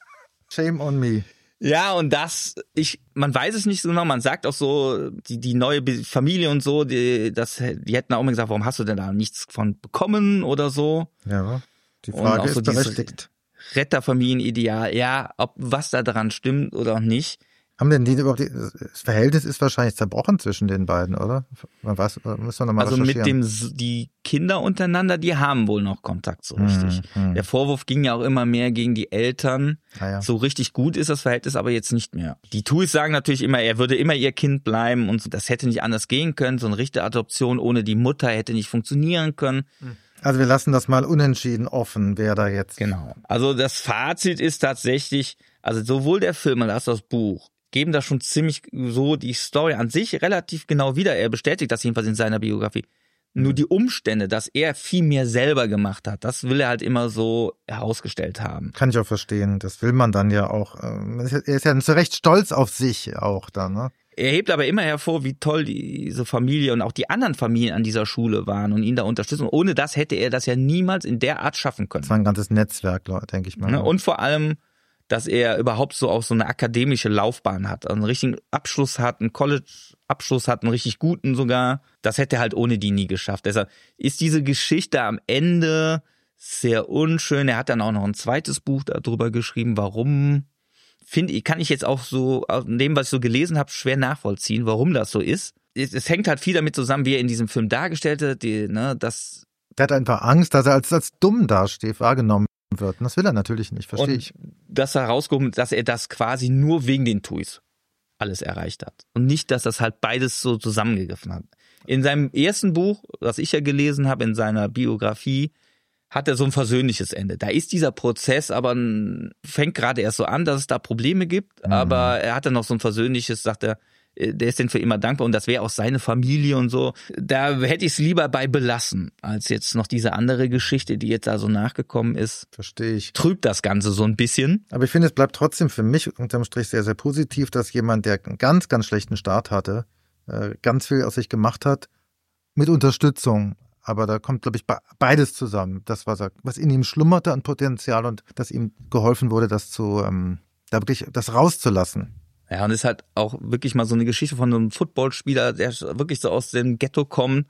Shame on me.
Ja, und das, ich, man weiß es nicht so genau, man sagt auch so, die, die neue Familie und so, die, das, die hätten auch immer gesagt, warum hast du denn da nichts von bekommen oder so?
Ja, die Frage ist so berechtigt.
Retterfamilienideal, ja, ob was da dran stimmt oder auch nicht.
Haben denn die überhaupt, das Verhältnis ist wahrscheinlich zerbrochen zwischen den beiden, oder? Man weiß, müssen wir nochmal
also mit dem, die Kinder untereinander, die haben wohl noch Kontakt so richtig. Hm, hm. Der Vorwurf ging ja auch immer mehr gegen die Eltern. Ah, ja. So richtig gut ist das Verhältnis aber jetzt nicht mehr. Die Tuis sagen natürlich immer, er würde immer ihr Kind bleiben und das hätte nicht anders gehen können. So eine richtige Adoption ohne die Mutter hätte nicht funktionieren können.
Also wir lassen das mal unentschieden offen, wer da jetzt...
Genau. Also das Fazit ist tatsächlich, also sowohl der Film als auch das Buch geben da schon ziemlich so die Story an sich relativ genau wieder. Er bestätigt das jedenfalls in seiner Biografie. Nur die Umstände, dass er viel mehr selber gemacht hat, das will er halt immer so herausgestellt haben.
Kann ich auch verstehen. Das will man dann ja auch. Er ist ja zu Recht stolz auf sich auch dann, ne?
Er hebt aber immer hervor, wie toll diese Familie und auch die anderen Familien an dieser Schule waren und ihn da unterstützen. Und ohne das hätte er das ja niemals in der Art schaffen können.
Das war ein ganzes Netzwerk, denke ich mal.
Und vor allem, dass er überhaupt so auch so eine akademische Laufbahn hat, also einen richtigen Abschluss hat, einen College-Abschluss hat, einen richtig guten sogar. Das hätte er halt ohne die nie geschafft. Deshalb ist diese Geschichte am Ende sehr unschön. Er hat dann auch noch ein zweites Buch darüber geschrieben, warum, finde ich, kann ich jetzt auch so, aus dem, was ich so gelesen habe, schwer nachvollziehen, warum das so ist. Es, es hängt halt viel damit zusammen, wie er in diesem Film dargestellt hat, die, ne, dass...
Der hat einfach Angst, dass er als, als dumm dasteht, wahrgenommen wird. Und das will er natürlich nicht, verstehe ich.
Dass er rausgehoben, dass er das quasi nur wegen den Tuis alles erreicht hat. Und nicht, dass das halt beides so zusammengegriffen hat. In seinem ersten Buch, das ich ja gelesen habe, in seiner Biografie, hat er so ein versöhnliches Ende. Da ist dieser Prozess aber fängt gerade erst so an, dass es da Probleme gibt, mhm. aber er hat dann noch so ein versöhnliches, sagt er, der ist denn für immer dankbar und das wäre auch seine Familie und so. Da hätte ich es lieber bei belassen, als jetzt noch diese andere Geschichte, die jetzt da so nachgekommen ist.
Verstehe ich.
Trübt das Ganze so ein bisschen.
Aber ich finde, es bleibt trotzdem für mich unterm Strich sehr, sehr positiv, dass jemand, der einen ganz, ganz schlechten Start hatte, ganz viel aus sich gemacht hat, mit Unterstützung. Aber da kommt, glaube ich, beides zusammen. Das, was, er, was in ihm schlummerte an Potenzial und dass ihm geholfen wurde, das zu, ähm, da wirklich das rauszulassen.
Ja, und es ist halt auch wirklich mal so eine Geschichte von einem Footballspieler, der wirklich so aus dem Ghetto kommt,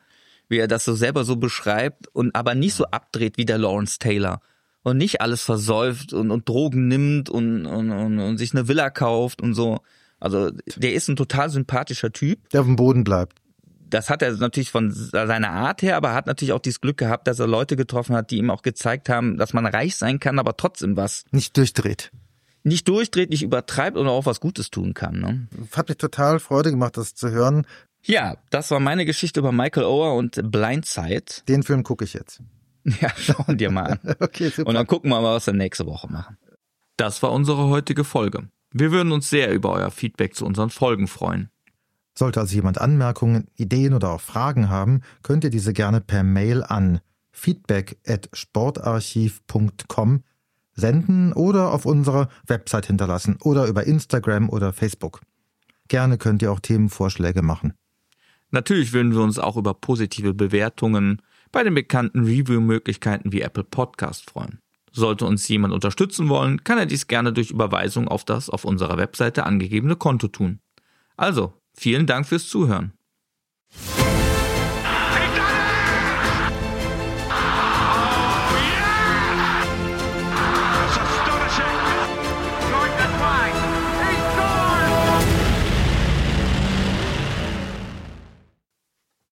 wie er das so selber so beschreibt und aber nicht so abdreht wie der Lawrence Taylor. Und nicht alles versäuft und, und Drogen nimmt und, und, und, und sich eine Villa kauft und so. Also der ist ein total sympathischer Typ.
Der auf dem Boden bleibt.
Das hat er natürlich von seiner Art her, aber er hat natürlich auch dieses Glück gehabt, dass er Leute getroffen hat, die ihm auch gezeigt haben, dass man reich sein kann, aber trotzdem was.
Nicht durchdreht.
Nicht durchdreht, nicht übertreibt und auch was Gutes tun kann. Ne?
Hat mich total Freude gemacht, das zu hören.
Ja, das war meine Geschichte über Michael Oher und Blindside.
Den Film gucke ich jetzt.
Ja, schauen dir mal an.
Okay, super.
Und dann gucken wir mal, was wir nächste Woche machen. Das war unsere heutige Folge. Wir würden uns sehr über euer Feedback zu unseren Folgen freuen.
Sollte also jemand Anmerkungen, Ideen oder auch Fragen haben, könnt ihr diese gerne per Mail an feedback at sportarchiv punkt com senden oder auf unserer Website hinterlassen oder über Instagram oder Facebook. Gerne könnt ihr auch Themenvorschläge machen.
Natürlich würden wir uns auch über positive Bewertungen bei den bekannten Review-Möglichkeiten wie Apple Podcast freuen. Sollte uns jemand unterstützen wollen, kann er dies gerne durch Überweisung auf das auf unserer Webseite angegebene Konto tun. Also, vielen Dank fürs Zuhören.